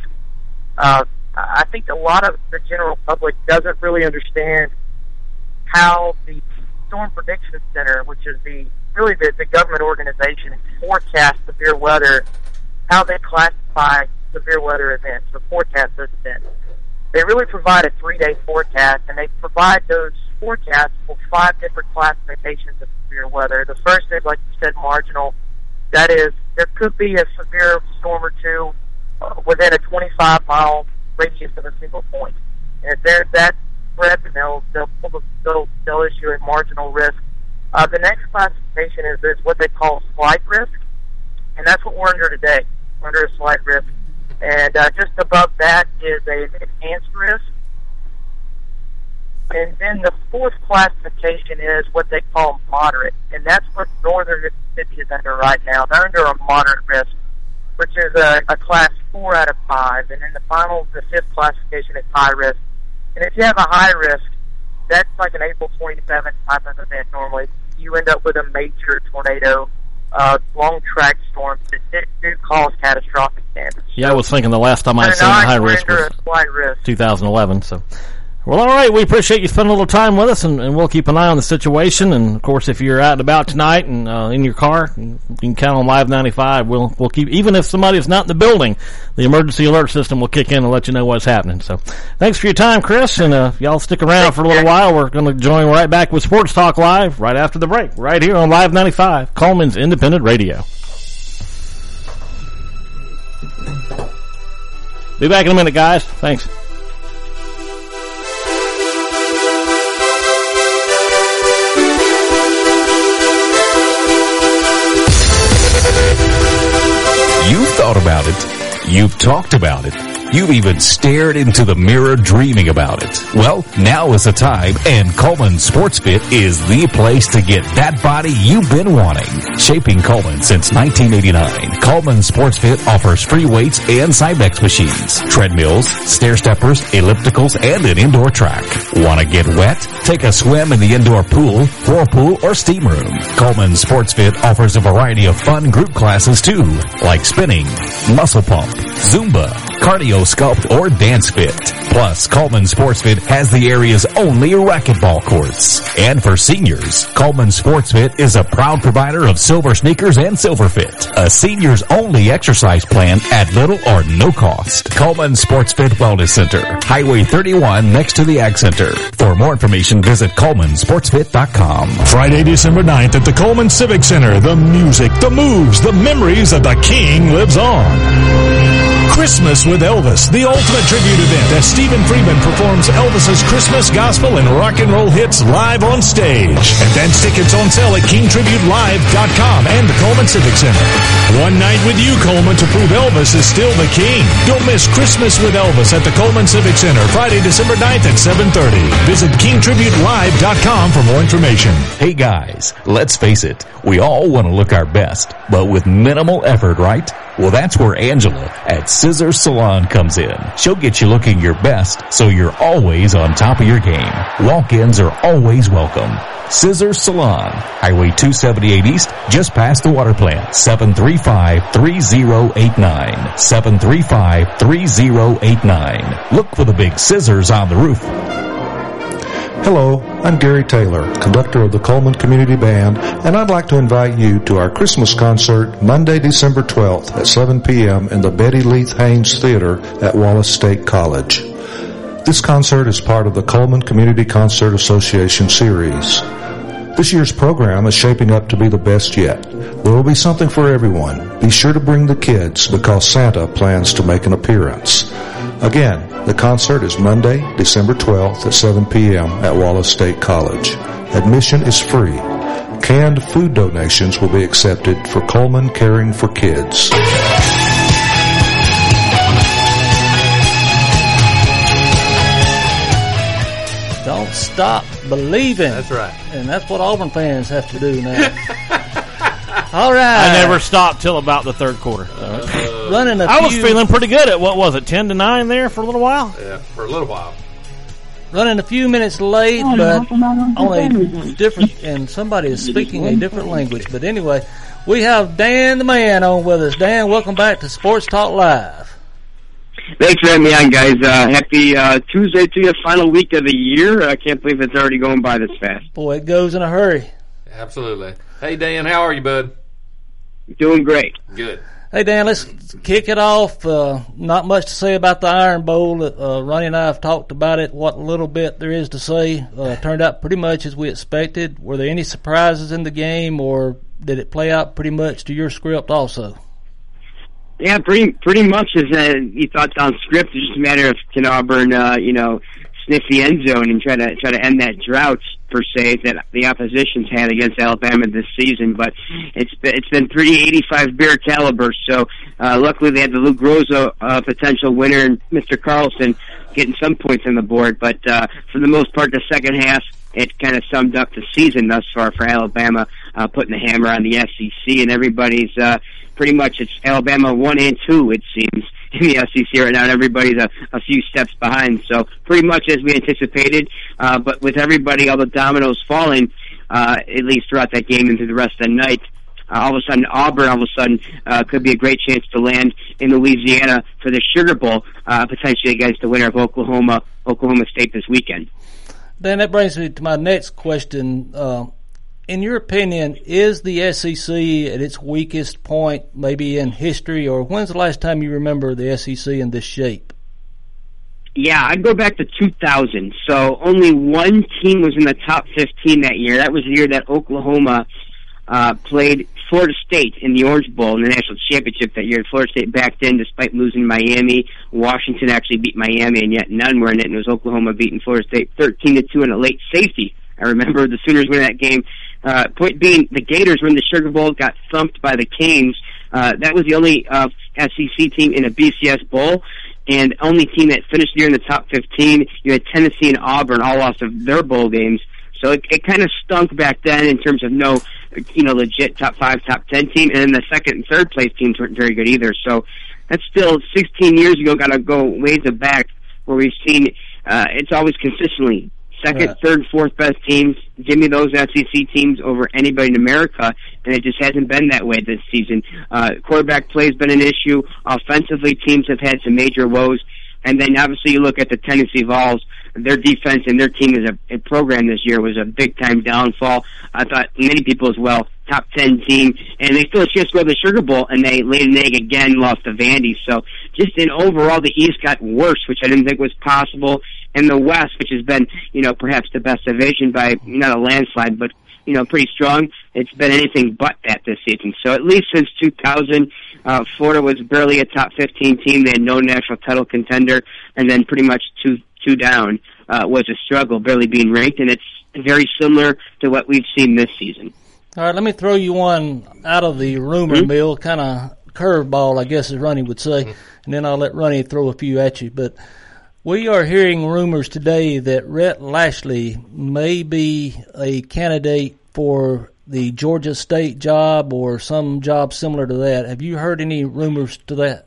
Speaker 9: I think a lot of the general public doesn't really understand how the Storm Prediction Center, which is the government organization, forecasts severe weather, how they classify severe weather events, or forecast those events. They really provide a 3-day forecast, and they provide those forecasts for 5 different classifications of severe weather. The first is, like you said, marginal. That is, there could be a severe storm or two within a 25-mile radius of a single point. And if there's that threat, then they'll issue a marginal risk. The next classification is what they call slight risk, and that's what we're under today. We're under a slight risk. And just above that is an enhanced risk. And then the fourth classification is what they call moderate, and that's what northern Mississippi is under right now. They're under a moderate risk. which is a class 4 out of 5, and in the finals, the 5th classification is high risk. And if you have a high risk, that's like an April 27th type of event normally. You end up with a major tornado, long track storms that do cause catastrophic damage.
Speaker 5: Yeah, I was thinking the last time I seen high risk was 2011. So, well, all right. We appreciate you spending a little time with us, and we'll keep an eye on the situation. And of course, if you're out and about tonight and in your car, you can count on Live 95. We'll keep, even if somebody is not in the building, the emergency alert system will kick in and let you know what's happening. So, thanks for your time, Chris, and y'all stick around for a little while. We're going to join right back with Sports Talk Live right after the break, right here on Live 95, Coleman's Independent Radio. Be back in a minute, guys. Thanks.
Speaker 3: You've thought about it. You've talked about it. You've even stared into the mirror dreaming about it. Well, now is the time, and Coleman Sports Fit is the place to get that body you've been wanting. Shaping Coleman since 1989, Coleman Sports Fit offers free weights and Cybex machines, treadmills, stair steppers, ellipticals, and an indoor track. Want to get wet? Take a swim in the indoor pool, whirlpool, or steam room. Coleman Sports Fit offers a variety of fun group classes too, like spinning, muscle pump, Zumba, cardio sculpt, or dance fit. Plus, Coleman Sports Fit has the area's only racquetball courts. And for seniors, Coleman Sports Fit is a proud provider of silver sneakers and Silver Fit, a seniors only exercise plan at little or no cost. Coleman Sports Fit Wellness Center, Highway 31 next to the Ag Center. For more information, visit ColemanSportsFit.com.
Speaker 10: Friday, December 9th at the Coleman Civic Center, the music, the moves, the memories of the King lives on. Christmas with Elvis, the ultimate tribute event as Stephen Freeman performs Elvis's Christmas gospel and rock and roll hits live on stage. Advance tickets on sale at KingTributeLive.com and the Coleman Civic Center. One night with you, Coleman, to prove Elvis is still the king. Don't miss Christmas with Elvis at the Coleman Civic Center, Friday, December 9th at 7:30. Visit KingTributeLive.com for more information.
Speaker 3: Hey guys, let's face it, we all want to look our best, but with minimal effort, right? Well, that's where Angela at Scissors Salon comes in. She'll get you looking your best, so you're always on top of your game. Walk-ins are always welcome. Scissors Salon, Highway 278 East, just past the water plant, 735-3089. 735-3089. Look for the big scissors on the roof.
Speaker 4: Hello, I'm Gary Taylor, conductor of the Coleman Community Band, and I'd like to invite you to our Christmas concert Monday, December 12th at 7 p.m. in the Betty Leith Haynes Theater at Wallace State College. This concert is part of the Coleman Community Concert Association series. This year's program is shaping up to be the best yet. There will be something for everyone. Be sure to bring the kids because Santa plans to make an appearance. Again, the concert is Monday, December 12th at 7 p.m. at Wallace State College. Admission is free. Canned food donations will be accepted for Coleman Caring for Kids.
Speaker 2: Don't stop believing.
Speaker 1: That's right.
Speaker 2: And that's what Auburn fans have to do now. All right.
Speaker 5: I never stopped till about the third quarter.
Speaker 2: I
Speaker 5: was feeling pretty good at, what was it, 10-9 there for a little while?
Speaker 1: Yeah, for a little while.
Speaker 2: Running a few minutes late, but on a different, and somebody is speaking a different language. But anyway, we have Dan the Man on with us. Dan, welcome back to Sports Talk Live.
Speaker 11: Thanks for having me on, guys. Happy Tuesday to you, final week of the year. I can't believe it's already going by this fast.
Speaker 2: Boy, it goes in a hurry.
Speaker 1: Absolutely. Hey, Dan, how are you, bud?
Speaker 11: Doing great.
Speaker 1: Good.
Speaker 2: Hey, Dan, let's kick it off. Not much to say about the Iron Bowl. Ronnie and I have talked about it, what little bit there is to say. Turned out pretty much as we expected. Were there any surprises in the game, or did it play out pretty much to your script also?
Speaker 11: Yeah, pretty much as you thought down script. It's just a matter of can Auburn, sniff the end zone and try to end that drought per se that the opposition's had against Alabama this season. But it's been pretty 85 Bear caliber. So luckily they had the Lou Groza potential winner and Mr. Carlson getting some points on the board. But for the most part, the second half it kind of summed up the season thus far for Alabama, putting the hammer on the SEC, and everybody's pretty much it's Alabama 1 and 2, it seems, in the SEC right now, and everybody's a few steps behind. So pretty much as we anticipated, but with everybody, all the dominoes falling, at least throughout that game and through the rest of the night, all of a sudden Auburn could be a great chance to land in Louisiana for the Sugar Bowl, potentially against the winner of Oklahoma State this weekend.
Speaker 2: Dan, that brings me to my next question. In your opinion, is the SEC at its weakest point maybe in history, or when's the last time you remember the SEC in this shape?
Speaker 11: Yeah, I'd go back to 2000. So only one team was in the top 15 that year. That was the year that Oklahoma played Florida State in the Orange Bowl in the national championship that year. Florida State backed in despite losing Miami. Washington actually beat Miami, and yet none were in it, and it was Oklahoma beating Florida State 13-2 in a late safety. I remember the Sooners winning that game. Point being, the Gators were in the Sugar Bowl, got thumped by the Canes. That was the only SEC team in a BCS Bowl, and only team that finished the year in the top 15. You had Tennessee and Auburn all lost of their bowl games. So it kind of stunk back then in terms of no, legit top 5, top 10 team, and then the second and third place teams weren't very good either. So that's still 16 years ago, got to go ways back where we've seen it's always consistently second, third, fourth best teams. Give me those SEC teams over anybody in America, and it just hasn't been that way this season. Quarterback play has been an issue. Offensively, teams have had some major woes. And then obviously you look at the Tennessee Vols, their defense and their team as a program this year was a big-time downfall. I thought many people as well, top 10 team, and they still had a chance to go to the Sugar Bowl, and they laid an egg again, lost to Vandy. So just in overall, the East got worse, which I didn't think was possible. And the West, which has been, perhaps the best division by not a landslide, but, pretty strong. It's been anything but that this season. So at least since 2000, Florida was barely a top 15 team. They had no national title contender, and then pretty much two down was a struggle, barely being ranked, and it's very similar to what we've seen this season.
Speaker 2: All right, let me throw you one out of the rumor mill, kind of curveball, I guess, as Ronnie would say, and then I'll let Ronnie throw a few at you. But we are hearing rumors today that Rhett Lashlee may be a candidate for the Georgia State job or some job similar to that. Have you heard any rumors to that?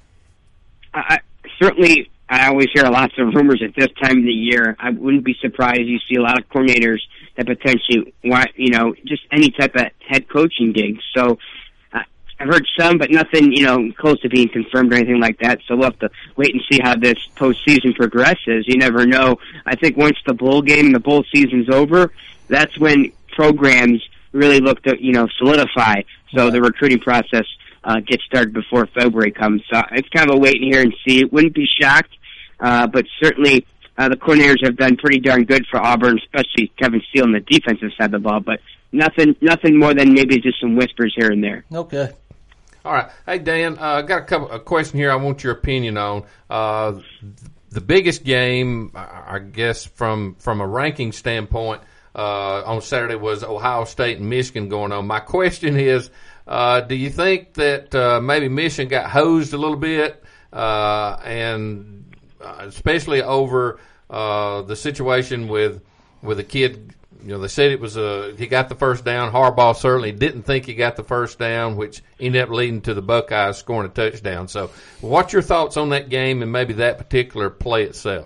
Speaker 11: Certainly, I always hear lots of rumors at this time of the year. I wouldn't be surprised you see a lot of coordinators that potentially want, just any type of head coaching gig. So I've heard some, but nothing, close to being confirmed or anything like that. So we'll have to wait and see how this postseason progresses. You never know. I think once the bowl game and the bowl season's over, that's when programs really look to, solidify. So the recruiting process gets started before February comes. So it's kind of a wait and hear and see. Wouldn't be shocked, but certainly the coordinators have done pretty darn good for Auburn, especially Kevin Steele on the defensive side of the ball. But nothing more than maybe just some whispers here and there.
Speaker 2: Okay.
Speaker 1: All right. Hey, Dan, I got a question here I want your opinion on. The biggest game, I guess, from a ranking standpoint, on Saturday was Ohio State and Michigan going on. My question is, do you think that maybe Michigan got hosed a little bit, and especially over the situation with the kid? They said it was he got the first down. Harbaugh certainly didn't think he got the first down, which ended up leading to the Buckeyes scoring a touchdown. So what's your thoughts on that game and maybe that particular play itself?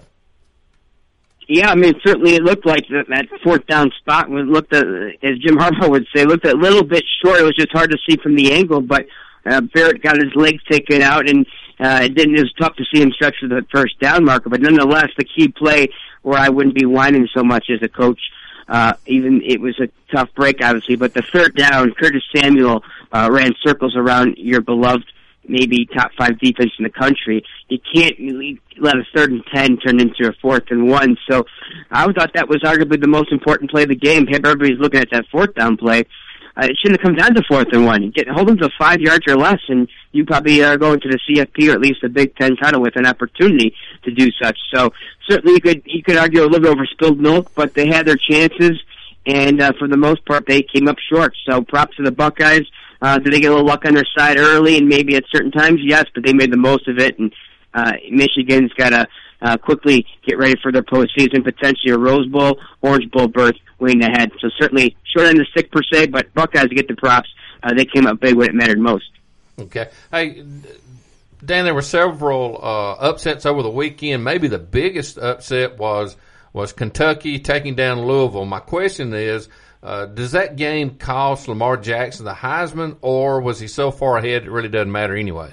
Speaker 11: Yeah, certainly it looked like that fourth down spot looked, as Jim Harbaugh would say, looked a little bit short. It was just hard to see from the angle, but Barrett got his legs taken out, and it was tough to see him stretch to the first down marker. But nonetheless, the key play where I wouldn't be whining so much as a coach, even it was a tough break, obviously, but the third down, Curtis Samuel ran circles around your beloved, maybe top 5 defense in the country. You can't really let a 3rd and 10 turn into a 4th and 1. So I thought that was arguably the most important play of the game. Everybody's looking at that 4th down play. It shouldn't have come down to 4th and 1. Hold them to 5 yards or less, and you probably are going to the CFP or at least the Big Ten title with an opportunity to do such. So certainly you could argue a little bit over spilled milk, but they had their chances, and for the most part they came up short. So props to the Buckeyes. Did they get a little luck on their side early and maybe at certain times? Yes, but they made the most of it, and Michigan's got to quickly get ready for their postseason, potentially a Rose Bowl, Orange Bowl berth waiting ahead. So certainly short end of the stick per se, but Buckeyes get the props. They came up big when it mattered most.
Speaker 1: Okay. Hey, Dan, there were several upsets over the weekend. Maybe the biggest upset was Kentucky taking down Louisville. My question is, does that game cost Lamar Jackson the Heisman, or was he so far ahead it really doesn't matter anyway?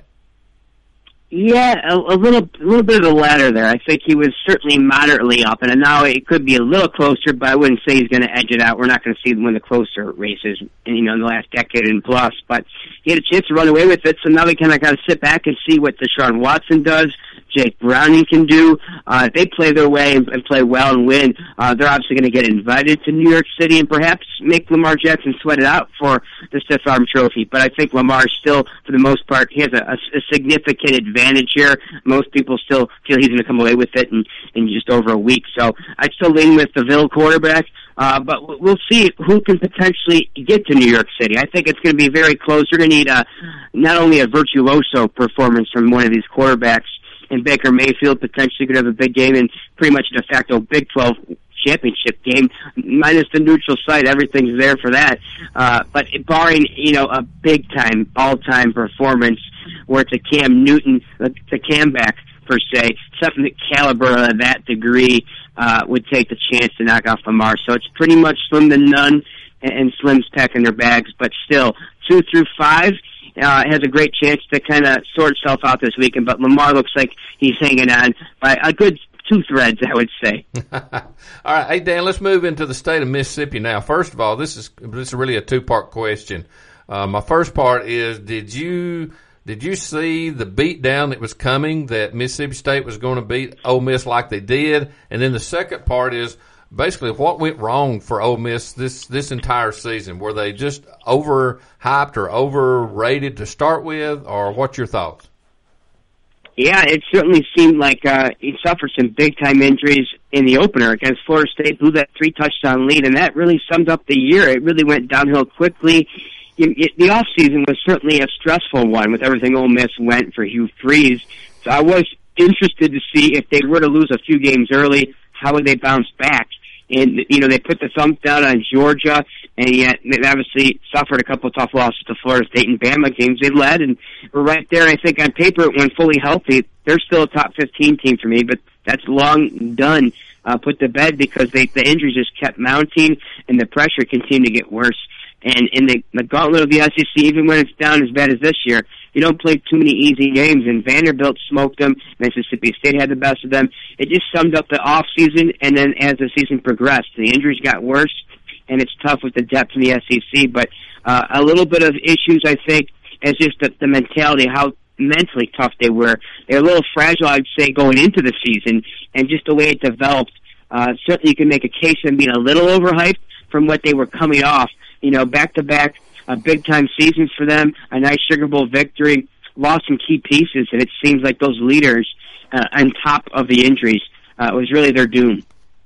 Speaker 11: Yeah, a little bit of the latter there. I think he was certainly moderately up, and now it could be a little closer, but I wouldn't say he's going to edge it out. We're not going to see one of the closer races, in the last decade and plus. But he had a chance to run away with it, so now we kind of got to sit back and see what Deshaun Watson does, Jake Browning can do. If they play their way and play well and win, they're obviously going to get invited to New York City and perhaps make Lamar Jackson sweat it out for the Stiff Arm Trophy. But I think Lamar still, for the most part, he has a significant advantage here. Most people still feel he's going to come away with it in just over a week. So I'd still lean with the Ville quarterback. But we'll see who can potentially get to New York City. I think it's going to be very close. You're going to need not only a virtuoso performance from one of these quarterbacks, and Baker Mayfield potentially could have a big game and pretty much de facto Big 12 championship game, minus the neutral site. Everything's there for that. But barring, a big-time, all-time performance where it's a Cam Newton, the comeback, per se, something that caliber of that degree would take the chance to knock off Lamar. So it's pretty much slim to none, and Slim's packing their bags. But still, 2 through 5 has a great chance to kind of sort itself out this weekend. But Lamar looks like he's hanging on by a good 2 threads, I would say.
Speaker 1: All right, hey Dan, let's move into the state of Mississippi now. First of all, this is really a 2-part question. My first part is, did you see the beatdown that was coming, that Mississippi State was going to beat Ole Miss like they did? And then the second part is basically what went wrong for Ole Miss this entire season. Were they just overhyped or overrated to start with, or what's your thoughts?
Speaker 11: Yeah, it certainly seemed like he suffered some big-time injuries in the opener against Florida State, blew that 3-touchdown lead, and that really summed up the year. It really went downhill quickly. The off-season was certainly a stressful one with everything Ole Miss went for Hugh Freeze. So I was interested to see if they were to lose a few games early, how would they bounce back? And, they put the thumbs down on Georgia, and yet they obviously suffered a couple of tough losses to Florida State and Bama games they led, and were right there. I think on paper, when fully healthy, they're still a top 15 team for me, but that's long done, put to bed, because the injuries just kept mounting, and the pressure continued to get worse. And in the gauntlet of the SEC, even when it's down as bad as this year, you don't play too many easy games, and Vanderbilt smoked them. Mississippi State had the best of them. It just summed up the off season, and then as the season progressed, the injuries got worse, and it's tough with the depth in the SEC. But a little bit of issues, I think, as just the mentality, how mentally tough they were. They're a little fragile, I'd say, going into the season, and just the way it developed. Certainly you can make a case of being a little overhyped from what they were coming off. Back-to-back big-time seasons for them, a nice Sugar Bowl victory, lost some key pieces, and it seems like those leaders on top of the injuries was really their doom.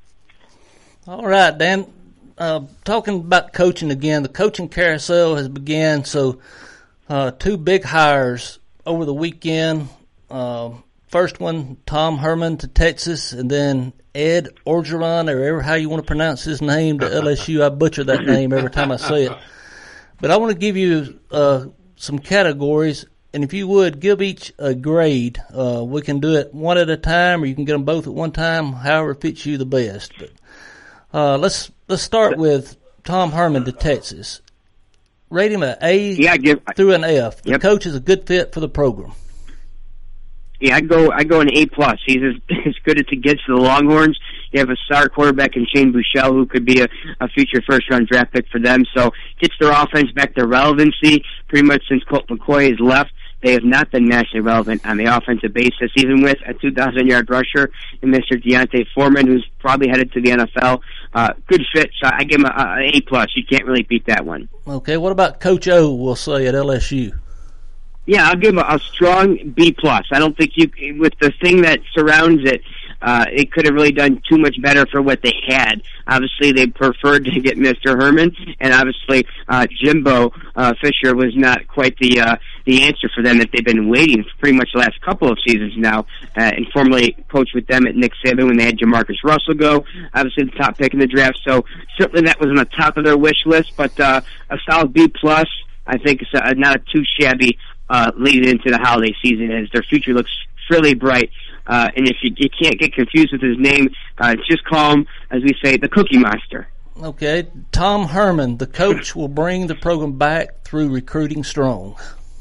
Speaker 2: All right, Dan. Talking about coaching again, the coaching carousel has begun, so 2 big hires over the weekend. First one, Tom Herman to Texas, and then Ed Orgeron, or how you want to pronounce his name, to LSU. I butcher that name every time I say it. But I want to give you some categories, and if you would, give each a grade. We can do it one at a time, or you can get them both at one time, however fits you the best. But let's start with Tom Herman to Texas. Rate him an A through an F. The coach is a good fit for the program.
Speaker 11: Yeah, I go an A+. He's as good as it gets to the Longhorns. You have a star quarterback in Shane Buechele, who could be a future first-round draft pick for them. So gets their offense back to relevancy. Pretty much since Colt McCoy has left, they have not been nationally relevant on the offensive basis, even with a 2,000-yard rusher in Mr. Deontay Foreman, who's probably headed to the NFL. Good fit. So I give him an A+. You can't really beat that one.
Speaker 2: Okay, what about Coach O, we'll say, at LSU?
Speaker 11: Yeah, I'll give him a strong B+. I don't think with the thing that surrounds it, it could have really done too much better for what they had. Obviously, they preferred to get Mr. Herman, and obviously, Jimbo Fisher was not quite the answer for them that they've been waiting for pretty much the last couple of seasons now, and formerly coached with them at Nick Saban when they had Jamarcus Russell go, obviously the top pick in the draft. So certainly that was on the top of their wish list, but a solid B+. I think it's not a too shabby leading into the holiday season, as their future looks fairly bright. And if you can't get confused with his name, just call him, as we say, the Cookie Monster.
Speaker 2: Okay, Tom Herman, the coach, will bring the program back through recruiting strong.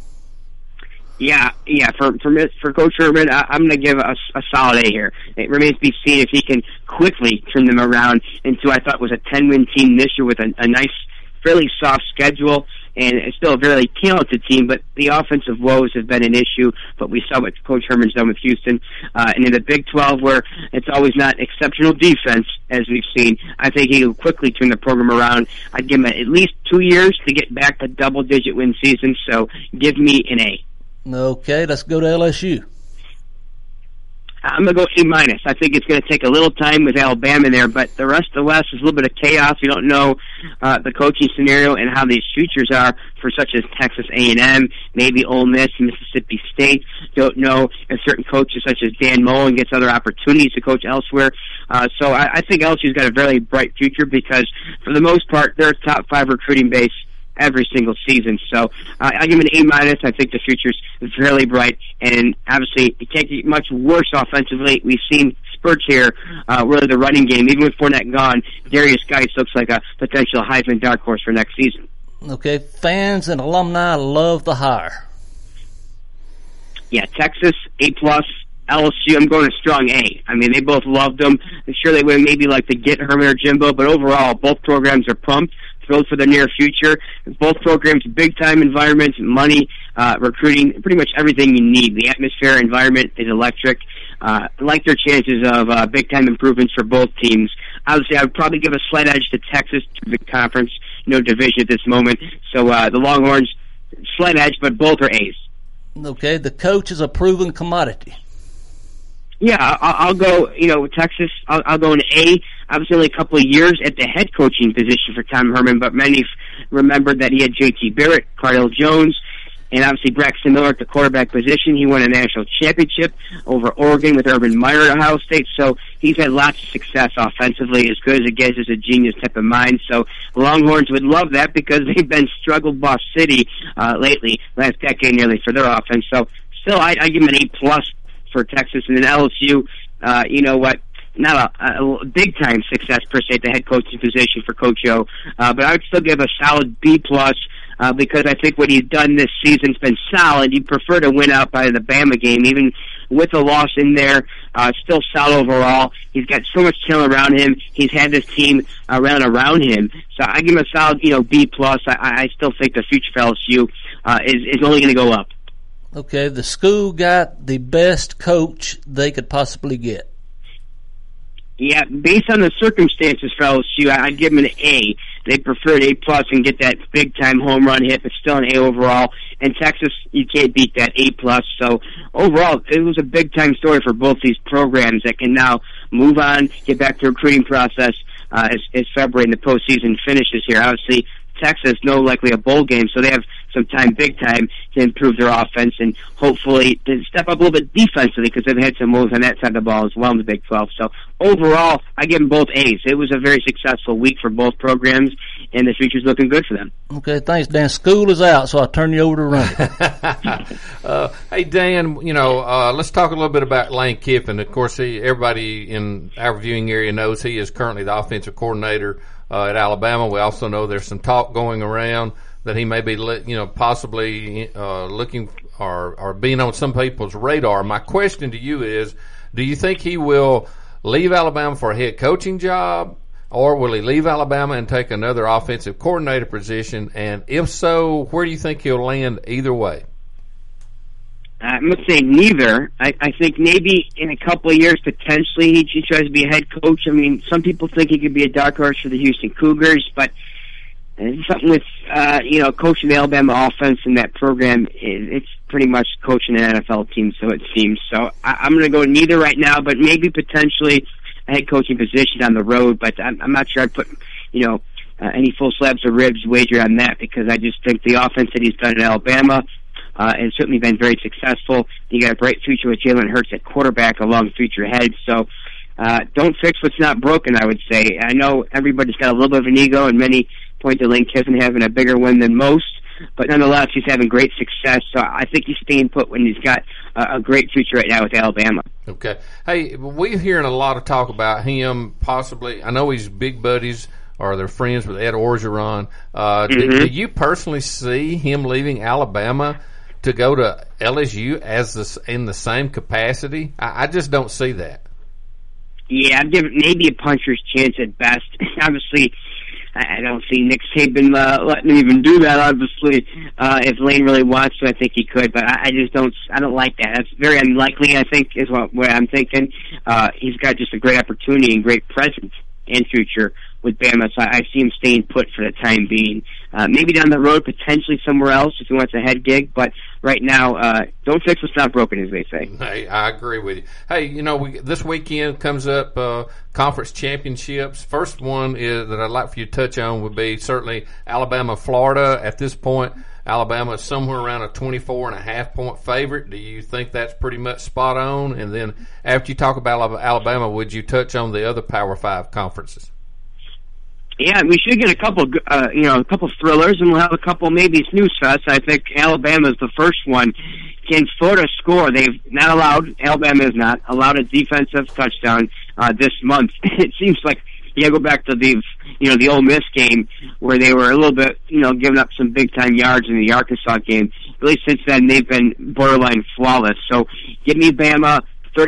Speaker 11: Yeah. For Coach Herman, I'm going to give a solid A here. It remains to be seen if he can quickly turn them around into, I thought, was a 10-win team this year with a nice, fairly soft schedule. And it's still a very talented team, but the offensive woes have been an issue. But we saw what Coach Herman's done with Houston. And in the Big 12, where it's always not exceptional defense, as we've seen, I think he'll quickly turn the program around. I'd give him at least 2 years to get back to double-digit win season, so give me an A.
Speaker 2: Okay, let's go to LSU.
Speaker 11: I'm going to go A-. I think it's going to take a little time with Alabama there, but the rest of the West is a little bit of chaos. You don't know the coaching scenario and how these futures are for such as Texas A&M, maybe Ole Miss, Mississippi State. Don't know if certain coaches such as Dan Mullen gets other opportunities to coach elsewhere. So I think LSU's got a very bright future because, for the most part, they're a top 5 recruiting base every single season. So I give him an A-. I think the future's fairly bright, and obviously it can't get much worse offensively. We've seen spurts here, really the running game. Even with Fournette gone, Darius Geis looks like a potential Heisman dark horse for next season.
Speaker 2: Okay, fans and alumni love the hire.
Speaker 11: Yeah, Texas, A+. LSU, I'm going a strong A. I mean, they both loved him. I'm sure they would maybe like to get Herman or Jimbo, but overall, both programs are pumped, thrilled for the near future. Both programs, big-time environments, money, recruiting, pretty much everything you need. The atmosphere, environment is electric. I like their chances of big-time improvements for both teams. Obviously, I would probably give a slight edge to Texas, to the conference, no division at this moment. So the Longhorns, slight edge, but both are A's.
Speaker 2: Okay, the coach is a proven commodity.
Speaker 11: Yeah, I'll go, with Texas, I'll go an A. Obviously only a couple of years at the head coaching position for Tom Herman, but many remembered that he had J.T. Barrett, Cardell Jones, and obviously Braxton Miller at the quarterback position. He won a national championship over Oregon with Urban Meyer at Ohio State, so he's had lots of success offensively, as good as it gets, as a genius type of mind. So the Longhorns would love that because they've been struggled boss city lately, last decade nearly, for their offense. So still, I give them an A+ for Texas. And then LSU, not a big-time success per se at the head coaching position for Coach O, but I would still give a solid B+, because I think what he's done this season's been solid. You'd prefer to win out by the Bama game, even with a loss in there, still solid overall. He's got so much talent around him. He's had this team around him. So I give him a solid, B+. I still think the future for LSU is only going to go up.
Speaker 2: Okay, the school got the best coach they could possibly get.
Speaker 11: Yeah, based on the circumstances for LSU, I'd give them an A. They prefer an A+ and get that big-time home run hit, but still an A overall. And Texas, you can't beat that A+. So overall, it was a big-time story for both these programs that can now move on, get back to the recruiting process as February and the postseason finishes here. Obviously, Texas, no likely a bowl game, so they have some time, big time, to improve their offense and hopefully to step up a little bit defensively because they've had some moves on that side of the ball as well in the Big 12. So overall, I give them both A's. It was a very successful week for both programs, and the future's looking good for them.
Speaker 2: Okay, thanks, Dan. School is out, so I'll turn you over to Ronnie.
Speaker 1: Hey, Dan, let's talk a little bit about Lane Kiffin. Of course, everybody in our viewing area knows he is currently the offensive coordinator at Alabama. We also know there's some talk going around that he may be, possibly looking or being on some people's radar. My question to you is, do you think he will leave Alabama for a head coaching job, or will he leave Alabama and take another offensive coordinator position? And if so, where do you think he'll land either way?
Speaker 11: I'm going to say neither. I think maybe in a couple of years, potentially, he tries to be a head coach. I mean, some people think he could be a dark horse for the Houston Cougars, but something with, coaching the Alabama offense in that program, it's pretty much coaching an NFL team, so it seems. So I'm going to go neither right now, but maybe potentially a head coaching position down the road, but I'm not sure I'd put, any full slabs of ribs wager on that, because I just think the offense that he's done in Alabama has certainly been very successful. You got a bright future with Jalen Hurts at quarterback, a long future ahead, so don't fix what's not broken, I would say. I know everybody's got a little bit of an ego, and many point to Lane Kiffin having a bigger win than most, but nonetheless, he's having great success. So I think he's staying put when he's got a great future right now with Alabama.
Speaker 1: Okay. Hey, we're hearing a lot of talk about him possibly. I know he's big buddies or they're friends with Ed Orgeron. Do you personally see him leaving Alabama to go to LSU in the same capacity? I just don't see that.
Speaker 11: Yeah, I'd give it maybe a puncher's chance at best. Obviously, I don't see Nick Saban letting him even do that, obviously. If Lane really wants to, I think he could, but I just don't like that. That's very unlikely, I think, is what I'm thinking. He's got just a great opportunity and great presence and future with Bama, so I see him staying put for the time being. Maybe down the road, potentially somewhere else if he wants a head gig, but right now, don't fix what's not broken, as they say.
Speaker 1: Hey, I agree with you. Hey, this weekend comes up conference championships. First one that I'd like for you to touch on would be certainly Alabama-Florida. At this point, Alabama is somewhere around a 24.5-point favorite. Do you think that's pretty much spot on? And then after you talk about Alabama, would you touch on the other Power 5 conferences?
Speaker 11: Yeah, we should get a couple thrillers, and we'll have a couple maybe snooze fests. I think Alabama's the first one. Can Florida score? They've not allowed, Alabama has not allowed a defensive touchdown this month. It seems like you gotta go back to the Ole Miss game where they were a little bit, giving up some big time yards in the Arkansas game. Really, since then they've been borderline flawless. So give me Bama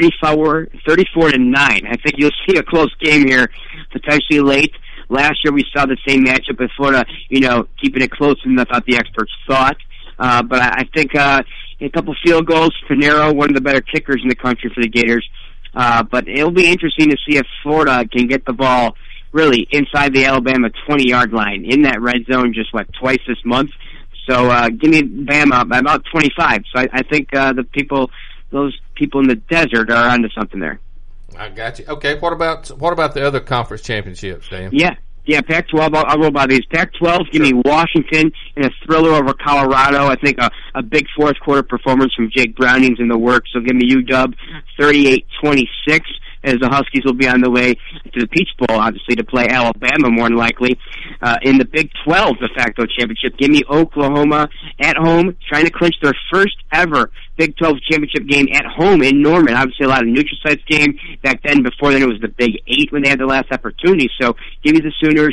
Speaker 11: 34-9. I think you'll see a close game here, potentially late. Last year we saw the same matchup with Florida, keeping it closer than I thought the experts thought. But I think a couple field goals, Pinero, one of the better kickers in the country for the Gators. But it'll be interesting to see if Florida can get the ball really inside the Alabama 20-yard line in that red zone just twice this month. So give me Bama by about 25. So I think those people in the desert are onto something there.
Speaker 1: I got you. Okay, what about the other conference championships, Dan?
Speaker 11: Yeah, Pac-12, I'll roll by these. Pac-12, give me Washington in a thriller over Colorado. I think a big fourth quarter performance from Jake Browning's in the works. So give me UW 38-26 as the Huskies will be on the way to the Peach Bowl, obviously, to play Alabama more than likely. In the Big 12 de facto championship, give me Oklahoma at home, trying to clinch their first ever Big 12 championship game at home in Norman. Obviously, a lot of neutral sites game back then. Before then, it was the Big 8 when they had the last opportunity. So give me the Sooners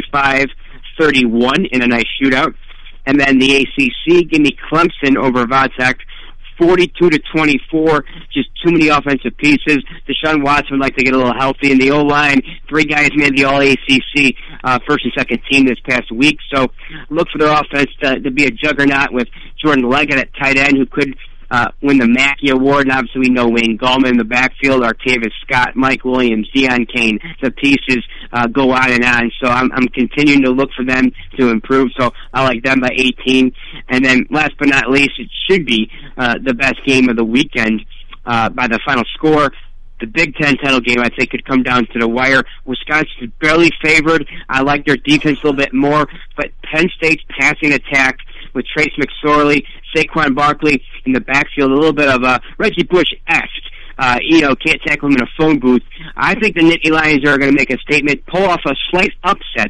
Speaker 11: 45-31 in a nice shootout. And then the ACC, give me Clemson over Vatech 42-24, just too many offensive pieces. Deshaun Watson would like to get a little healthy in the O-line. 3 guys made the All-ACC first and second team this past week, so look for their offense to be a juggernaut with Jordan Leggett at tight end, who could win the Mackey Award, and obviously we know Wayne Gallman in the backfield, Artavis Scott, Mike Williams, Deion Kane. The pieces go on and on. So I'm continuing to look for them to improve. So I like them by 18. And then last but not least, it should be the best game of the weekend by the final score. The Big Ten title game, I think, could come down to the wire. Wisconsin's barely favored. I like their defense a little bit more, but Penn State's passing attack with Trace McSorley, Saquon Barkley in the backfield, a little bit of Reggie Bush-esque. Can't tackle him in a phone booth. I think the Nittany Lions are going to make a statement, pull off a slight upset,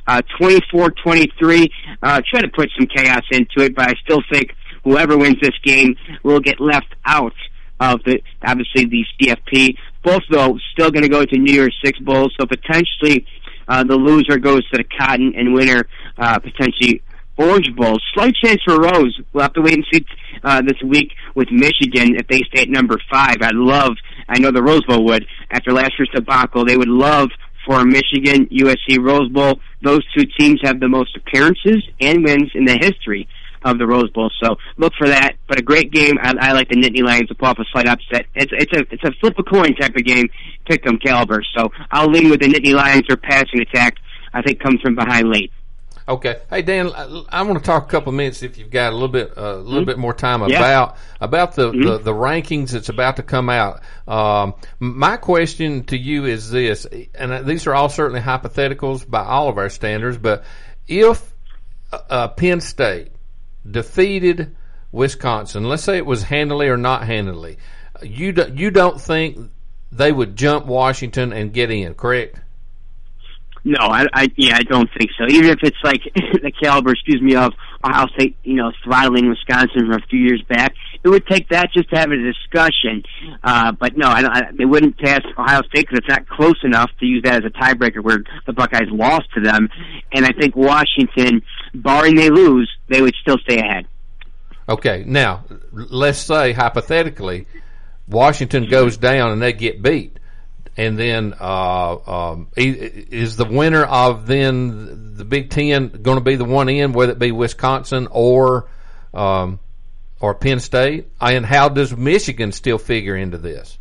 Speaker 11: 24-23. Try to put some chaos into it, but I still think whoever wins this game will get left out of the CFP. Both, though, still going to go to New Year's Six Bowls, so potentially the loser goes to the Cotton and winner potentially Orange Bowl. Slight chance for Rose. We'll have to wait and see this week with Michigan if they stay at number 5. I know the Rose Bowl would, after last year's debacle, they would love for a Michigan USC Rose Bowl. Those two teams have the most appearances and wins in the history of the Rose Bowl, so look for that. But a great game. I like the Nittany Lions to pull off a slight upset. It's a flip a coin type of game, pick 'em caliber. So I'll lean with the Nittany Lions. Their passing attack, I think, comes from behind late.
Speaker 1: Okay, hey Dan, I want to talk a couple minutes if you've got a little bit more time about the rankings that's about to come out. My question to you is this, and these are all certainly hypotheticals by all of our standards, but if Penn State defeated Wisconsin, let's say it was handily or not handily, you don't think they would jump Washington and get in, correct?
Speaker 11: No, I don't think so. Even if it's like the caliber, of Ohio State, throttling Wisconsin from a few years back. It would take that just to have a discussion. But no, they wouldn't pass Ohio State because it's not close enough to use that as a tiebreaker where the Buckeyes lost to them. And I think Washington, barring they lose, they would still stay ahead.
Speaker 1: Okay, now, let's say, hypothetically, Washington goes down and they get beat. And then is the winner of then the Big Ten going to be the one in, whether it be Wisconsin or Penn State? And how does Michigan still figure into this?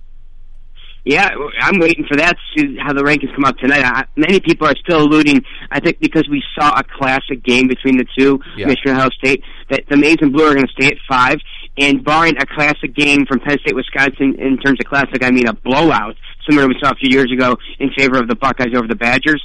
Speaker 11: Yeah, I'm waiting for that to see how the rankings come out tonight. Many people are still alluding, I think because we saw a classic game between the two, Michigan and Ohio State, that the Maize and Blue are going to stay at 5. And barring a classic game from Penn State, Wisconsin, in terms of classic, I mean a blowout, similar to what we saw a few years ago in favor of the Buckeyes over the Badgers.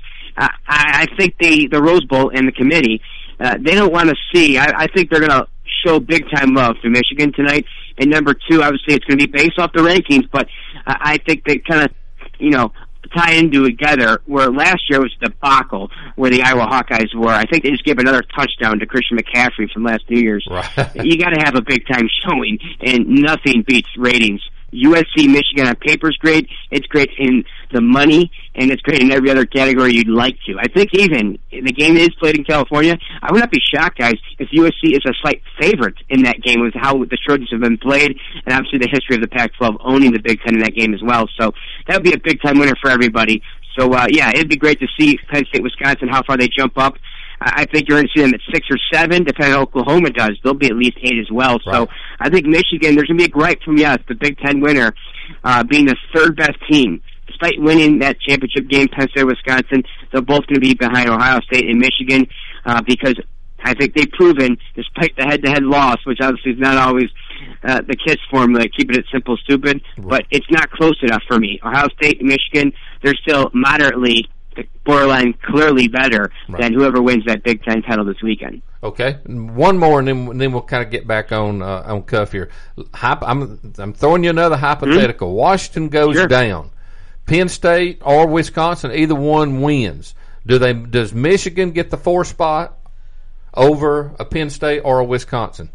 Speaker 11: I think the Rose Bowl and the committee, they don't want to see. I think they're going to show big-time love to Michigan tonight. And number 2, obviously, it's going to be based off the rankings, but I think they kind of, tie into it together, where last year was the debacle where the Iowa Hawkeyes were. I think they just gave another touchdown to Christian McCaffrey from last New Year's.
Speaker 1: Right.
Speaker 11: You got to have a big-time showing, and nothing beats ratings. USC, Michigan on paper's great. It's great in the money, and it's great in every other category you'd like to. I think even the game is played in California. I would not be shocked, guys, if USC is a slight favorite in that game with how the Trojans have been played, and obviously the history of the Pac-12 owning the Big Ten in that game as well. So that would be a big-time winner for everybody. So, it'd be great to see Penn State, Wisconsin, how far they jump up. I think you're going to see them at 6 or 7, depending on how Oklahoma does. They'll be at least 8 as well. Right. So I think Michigan, there's going to be a gripe from, the Big Ten winner, being the third best team. Despite winning that championship game, Penn State, Wisconsin, they're both going to be behind Ohio State and Michigan, because I think they've proven, despite the head-to-head loss, which obviously is not always the KISS formula, keeping it simple, stupid, but it's not close enough for me. Ohio State and Michigan, they're still moderately, borderline, clearly better than whoever wins that Big Ten title this weekend.
Speaker 1: Okay, one more, and then we'll kind of get back on cuff here. I'm throwing you another hypothetical. Mm-hmm. Washington goes down. Penn State or Wisconsin, either one wins. Does Michigan get the 4 spot over a Penn State or a Wisconsin?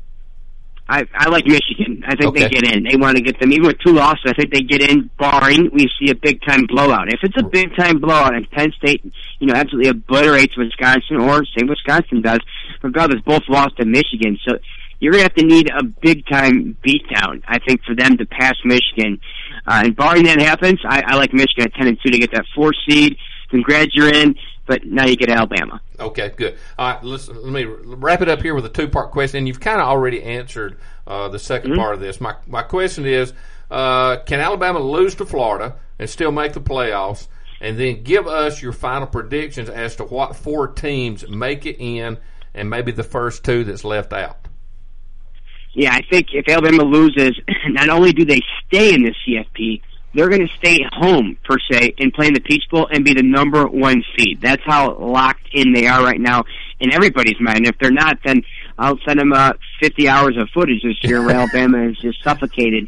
Speaker 11: I like Michigan. I think they get in. They want to get them. Even with 2 losses, I think they get in, barring we see a big-time blowout. If it's a big-time blowout and Penn State, absolutely obliterates Wisconsin, or say Wisconsin does, regardless, both lost to Michigan. So you're going to have to need a big-time beatdown, I think, for them to pass Michigan. And barring that happens, I like Michigan at 10-2 to get that 4 seed. Congrats, you're in. But now you get Alabama. Okay, good. All right, let me wrap it up here with a 2-part question. And you've kind of already answered the second part of this. My question is, can Alabama lose to Florida and still make the playoffs? And then give us your final predictions as to what 4 teams make it in and maybe the first 2 that's left out. Yeah, I think if Alabama loses, not only do they stay in the CFP, they're going to stay home, per se, and play in the Peach Bowl and be the number 1 seed. That's how locked in they are right now in everybody's mind. If they're not, then I'll send them 50 hours of footage this year where Alabama has just suffocated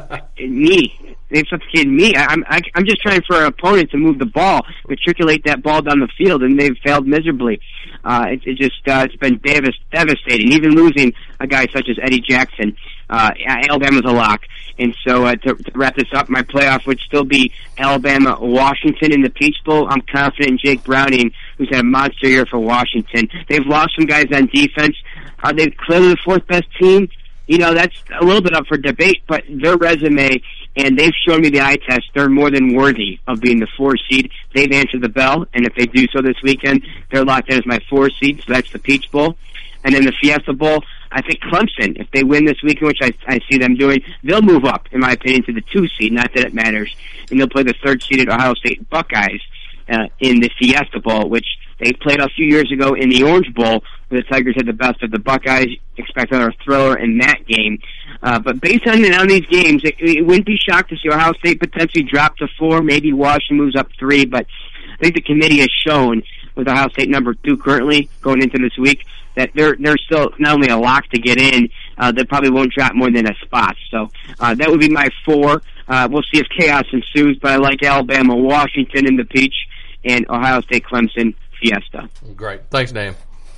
Speaker 11: me. They've suffocated me. I'm just trying for an opponent to move the ball, matriculate that ball down the field, and they've failed miserably. It's been devastating. Even losing a guy such as Eddie Jackson, Alabama's a lock. And so to wrap this up, my playoff would still be Alabama-Washington in the Peach Bowl. I'm confident in Jake Browning, who's had a monster year for Washington. They've lost some guys on defense. Are they clearly the 4th best team? That's a little bit up for debate, but their resume, and they've shown me the eye test, they're more than worthy of being the 4 seed. They've answered the bell, and if they do so this weekend, they're locked in as my 4 seed, so that's the Peach Bowl. And then the Fiesta Bowl, I think Clemson, if they win this weekend, which I see them doing, they'll move up, in my opinion, to the 2 seed, not that it matters. And they'll play the 3rd seeded Ohio State Buckeyes in the Fiesta Bowl, which they played a few years ago in the Orange Bowl, where the Tigers had the best of the Buckeyes. Expect another thriller in that game. But based on these games, it wouldn't be shocked to see Ohio State potentially drop to 4, maybe Washington moves up 3, but I think the committee has shown, with Ohio State number 2 currently going into this week, that they're still not only a lock to get in, they probably won't drop more than a spot. So that would be my 4. We'll see if chaos ensues, but I like Alabama, Washington in the Peach, and Ohio State, Clemson, Fiesta.
Speaker 1: Great. Thanks, Dan.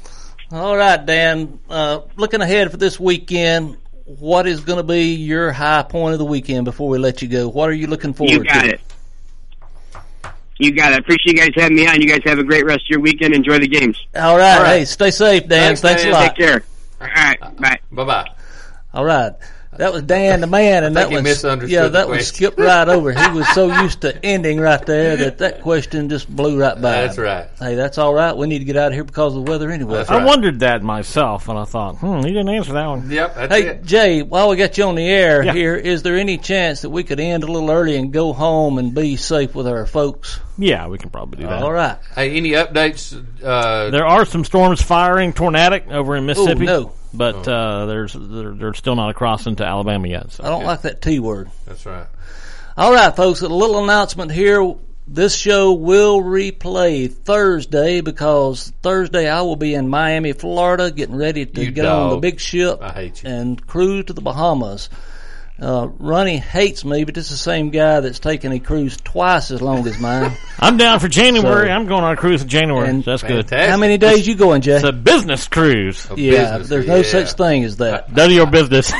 Speaker 2: All right, Dan. Looking ahead for this weekend, what is going to be your high point of the weekend before we let you go? What are you looking forward to?
Speaker 11: You got it. You got it. I appreciate you guys having me on. You guys have a great rest of your weekend. Enjoy the games.
Speaker 2: All right. Hey, stay safe, Dan. Thanks a lot.
Speaker 11: Take care. All right. Bye.
Speaker 1: Bye-bye.
Speaker 2: All right. That was Dan the man, and that was
Speaker 1: misunderstood
Speaker 2: that was skipped right over. He was so used to ending right there that question just blew right by.
Speaker 1: That's right.
Speaker 2: Hey, that's all right. We need to get out of here because of the weather anyway.
Speaker 5: I wondered that myself, and I thought, he didn't answer that one.
Speaker 1: Yep, that's
Speaker 2: hey,
Speaker 1: it.
Speaker 2: Jay, while we got you on the air here, is there any chance that we could end a little early and go home and be safe with our folks?
Speaker 5: Yeah, we can probably do that.
Speaker 2: All right.
Speaker 1: Hey, any updates?
Speaker 5: There are some storms firing tornadic over in Mississippi.
Speaker 2: No.
Speaker 5: But there's still not across into Alabama yet. So.
Speaker 2: I don't like that T word.
Speaker 1: That's right.
Speaker 2: All right, folks, a little announcement here. This show will replay Thursday because Thursday I will be in Miami, Florida, getting ready to get on the big ship and cruise to the Bahamas. Ronnie hates me, but this is the same guy that's taken a cruise twice as long as mine.
Speaker 5: I'm down for January. I'm going on a cruise in January. That's good.
Speaker 2: How many days you going, Jay?
Speaker 5: It's a business cruise.
Speaker 2: There's no such thing as that.
Speaker 5: None of your business.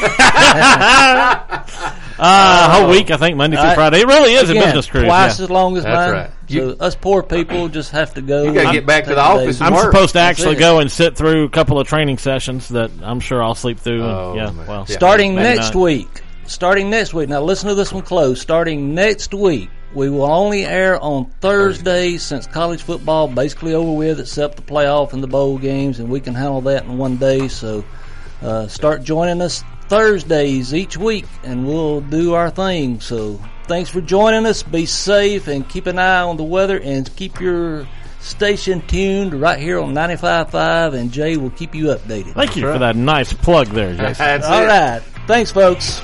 Speaker 5: Whole week, I think, Monday through Friday. It really is a business cruise.
Speaker 2: Twice as long as mine.
Speaker 1: That's right.
Speaker 2: So us poor people just have to go.
Speaker 1: You got to get back to the office and
Speaker 5: I'm
Speaker 1: work.
Speaker 5: supposed to actually go and sit through a couple of training sessions that I'm sure I'll sleep through.
Speaker 2: Starting next week. Now listen to this one close. Starting next week, we will only air on Thursdays since college football basically over with, except the playoff and the bowl games, and we can handle that in one day. So start joining us Thursdays each week, and we'll do our thing. So thanks for joining us. Be safe and keep an eye on the weather, and keep your station tuned right here on 95.5, and Jay will keep you updated.
Speaker 5: Thank you for that nice plug there, Jason.
Speaker 2: All right. Thanks, folks.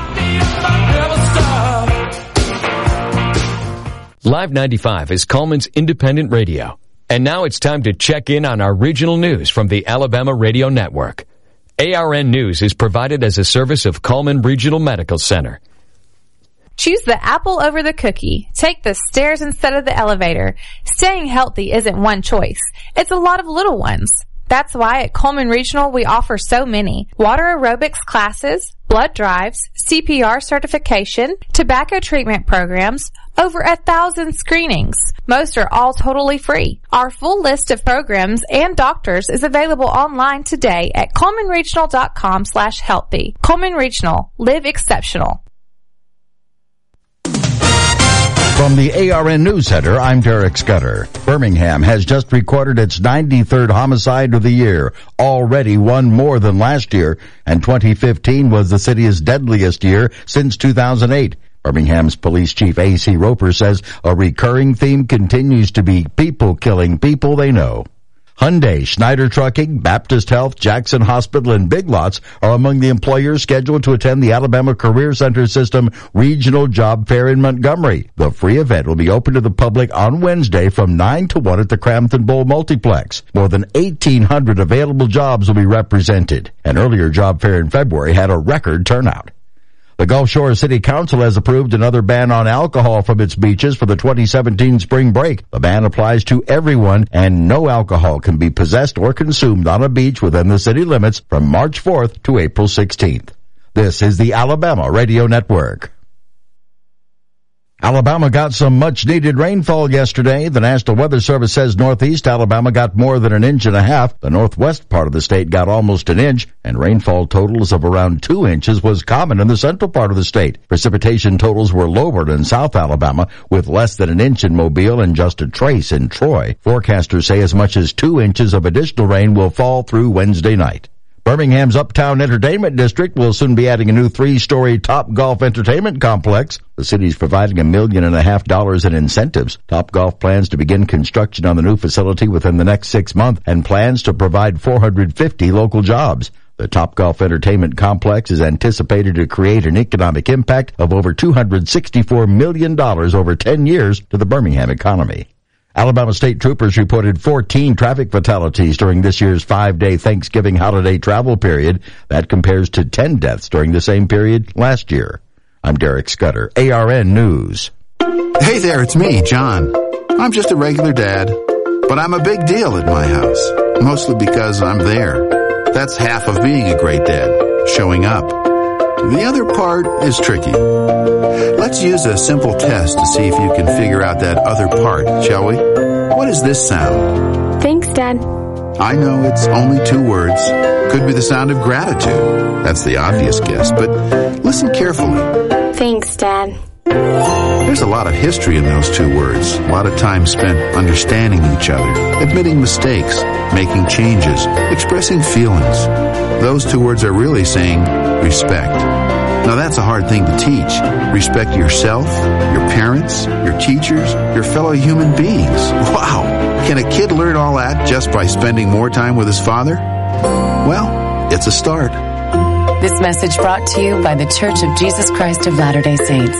Speaker 3: Live 95 is Coleman's independent radio. And now it's time to check in on our regional news from the Alabama Radio Network. ARN News is provided as a service of Coleman Regional Medical Center.
Speaker 12: Choose the apple over the cookie. Take the stairs instead of the elevator. Staying healthy isn't one choice. It's a lot of little ones. That's why at Coleman Regional we offer so many. Water aerobics classes, blood drives, CPR certification, tobacco treatment programs, over 1,000 screenings. Most are all totally free. Our full list of programs and doctors is available online today at ColemanRegional.com/healthy. Coleman Regional. Live exceptional.
Speaker 7: From the ARN News Center, I'm Derek Scudder. Birmingham has just recorded its 93rd homicide of the year, already one more than last year, and 2015 was the city's deadliest year since 2008. Birmingham's police chief A.C. Roper says a recurring theme continues to be people killing people they know. Hyundai, Schneider Trucking, Baptist Health, Jackson Hospital, and Big Lots are among the employers scheduled to attend the Alabama Career Center System Regional Job Fair in Montgomery. The free event will be open to the public on Wednesday from 9 to 1 at the Crampton Bowl Multiplex. More than 1,800 available jobs will be represented. An earlier job fair in February had a record turnout. The Gulf Shores City Council has approved another ban on alcohol from its beaches for the 2017 spring break. The ban applies to everyone, and no alcohol can be possessed or consumed on a beach within the city limits from March 4th to April 16th. This is the Alabama Radio Network. Alabama got some much-needed rainfall yesterday. The National Weather Service says northeast Alabama got more than 1.5 inches. The northwest part of the state got almost 1 inch, and rainfall totals of around 2 inches was common in the central part of the state. Precipitation totals were lower in South Alabama, with less than 1 inch in Mobile and just a trace in Troy. Forecasters say as much as 2 inches of additional rain will fall through Wednesday night. Birmingham's Uptown Entertainment District will soon be adding a new 3-story Topgolf entertainment complex. The city's providing $1.5 million in incentives. Topgolf plans to begin construction on the new facility within the next 6 months and plans to provide 450 local jobs. The Topgolf entertainment complex is anticipated to create an economic impact of over $264 million over 10 years to the Birmingham economy. Alabama state troopers reported 14 traffic fatalities during this year's 5-day Thanksgiving holiday travel period. That compares to 10 deaths during the same period last year. I'm Derek Scudder, ARN News.
Speaker 13: Hey there, it's me, John. I'm just a regular dad, but I'm a big deal at my house. mostly because I'm there. That's half of being a great dad, showing up. The other part is tricky. Let's use a simple test to see if you can figure out that other part, shall we? What is this sound?
Speaker 14: Thanks, Dad.
Speaker 13: I know it's only 2 words. Could be the sound of gratitude. That's the obvious guess, but listen carefully.
Speaker 14: Thanks, Dad.
Speaker 13: There's a lot of history in those 2 words. A lot of time spent understanding each other, admitting mistakes, making changes, expressing feelings. Those 2 words are really saying respect. Now that's a hard thing to teach. Respect yourself, your parents, your teachers, your fellow human beings. Wow! Can a kid learn all that just by spending more time with his father? Well, it's a start.
Speaker 15: This message brought to you by the Church of Jesus Christ of Latter-day Saints.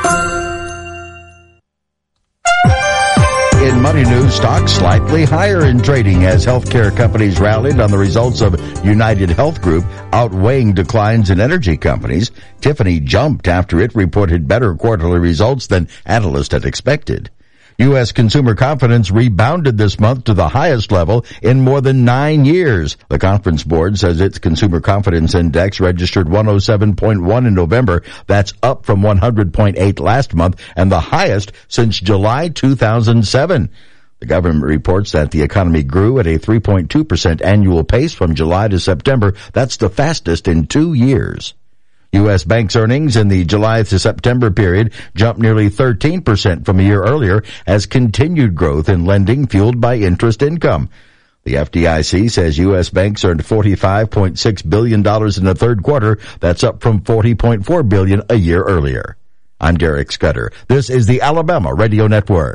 Speaker 7: In money news, stocks slightly higher in trading as healthcare companies rallied on the results of United Health Group outweighing declines in energy companies. Tiffany jumped after it reported better quarterly results than analysts had expected. U.S. consumer confidence rebounded this month to the highest level in more than 9 years. The Conference Board says its consumer confidence index registered 107.1 in November. That's up from 100.8 last month and the highest since July 2007. The government reports that the economy grew at a 3.2% annual pace from July to September. That's the fastest in 2 years. U.S. banks' earnings in the July to September period jumped nearly 13% from a year earlier as continued growth in lending fueled by interest income. The FDIC says U.S. banks earned $45.6 billion in the third quarter. That's up from $40.4 billion a year earlier. I'm Derek Scudder. This is the Alabama Radio Network.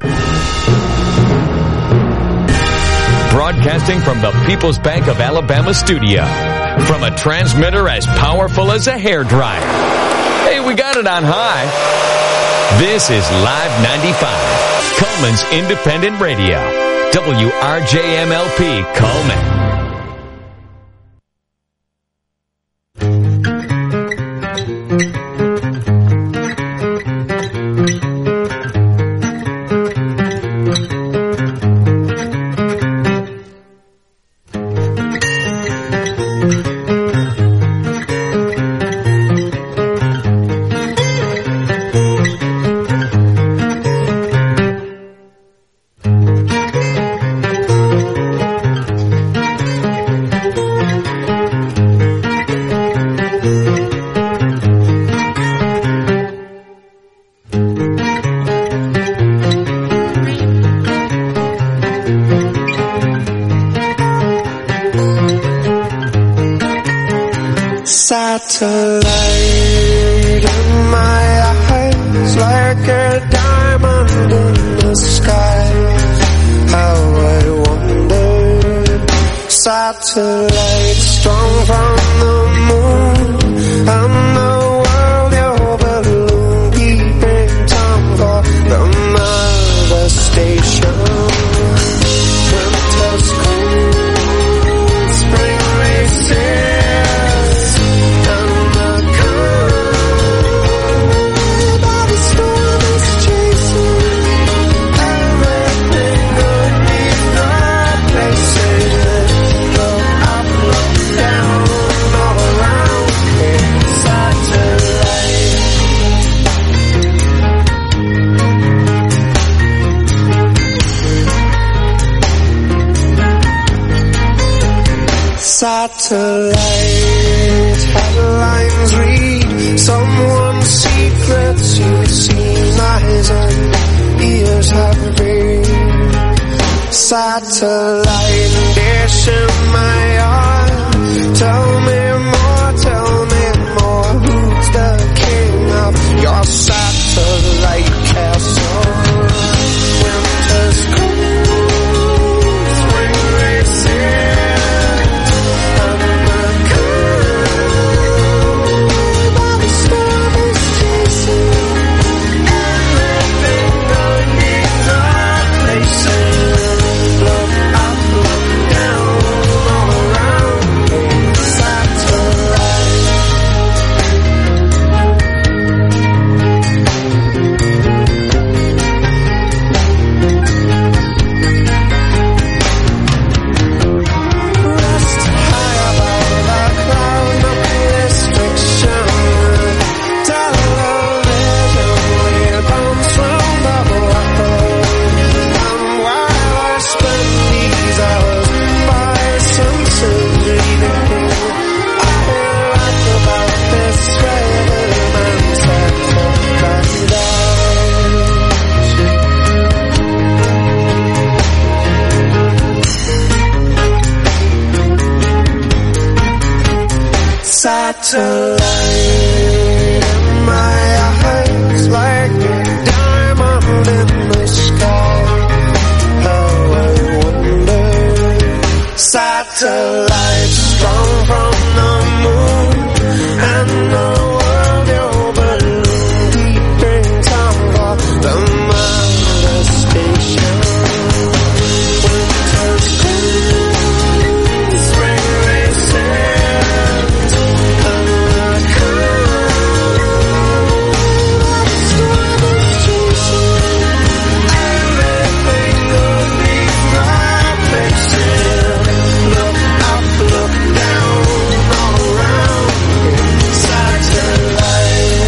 Speaker 3: Broadcasting from the People's Bank of Alabama studio. From a transmitter as powerful as a hairdryer. Hey, we got it on high. This is Live 95, Coleman's Independent Radio. WRJMLP, Coleman.
Speaker 16: Satellite in my eyes, like a diamond in the sky. How I wondered. Satellite strong from the moon, and the world your balloon, keeping time for the mother station. Winter's cold, spring races. Satellite headlines read someone's secrets you've seen, eyes and ears have read. Satellite dish in my eyes, tell me more, who's the king of your satellite castle? Winter's cold, spring races. Satellite in my eyes, like a diamond in the sky. How I wonder. Satellite strong from the moon and the world your balloon. Deep in time for the mother station. Winter's cold, spring races, and the cold chasing. Everything will be right places. Look up, look down, all around. Satellite.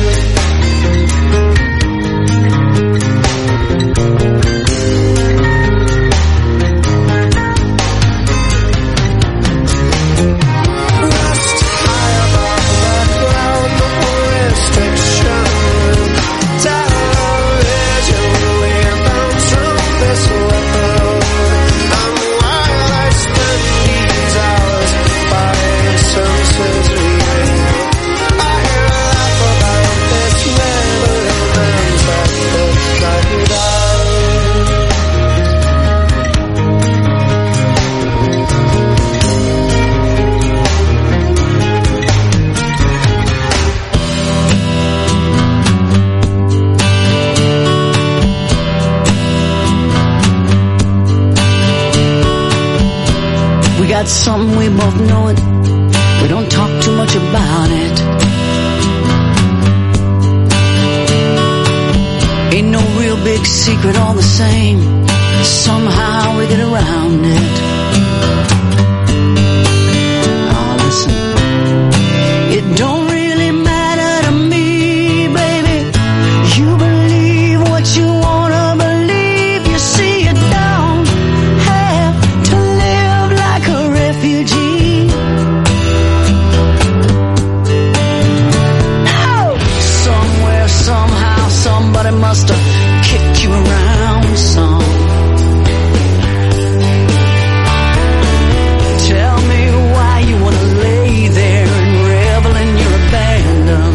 Speaker 16: Rest high above the cloud, no restriction. Television rebounds from this world. And while I spend these hours by senses reading, I laugh about this memory man's at the
Speaker 14: We got something we both know it. We don't talk too much about it. Ain't no real big secret all the same. Somehow we get around it. Oh, listen. It don't really matter to me, baby. You believe what you wanna believe. You see, you don't have to live like a refugee. No! Somewhere, somehow, somebody must have kicked you around some. Tell me why you wanna lay there and revel in your abandon.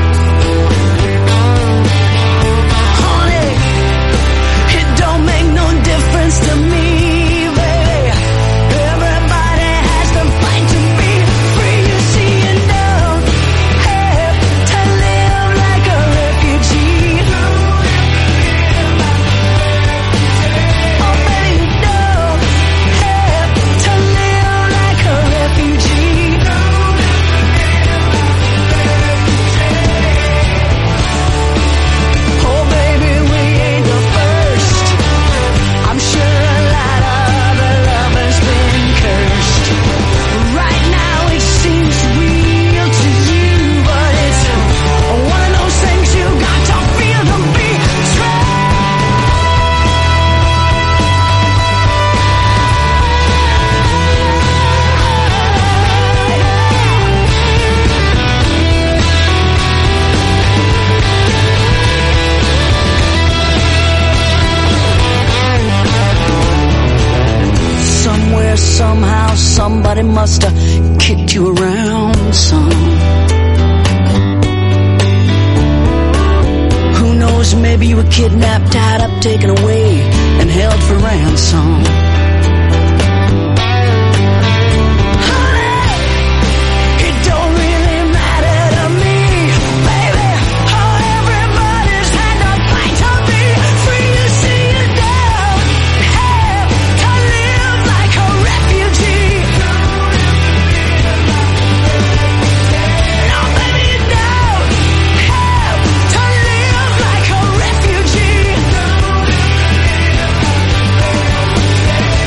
Speaker 14: Honey, it don't make no difference to me, baby. Everybody has to fight to be free. You see, you don't have to live like a refugee. Oh, baby, you don't have to live like a refugee. Oh, baby, we ain't the first. I'm sure a lot of other lovers been cursed. Right now it seems real to you, but it's one of those things you got to feel to be true. Somewhere, somehow, somebody must have kicked you around some. Who knows, maybe you were kidnapped, tied up, taken away, and held for ransom. Honey, it don't really matter to me, baby. Oh, everybody's had to fight to be free. You see, you don't have to live like a refugee. No, baby, you don't have to live like a refugee.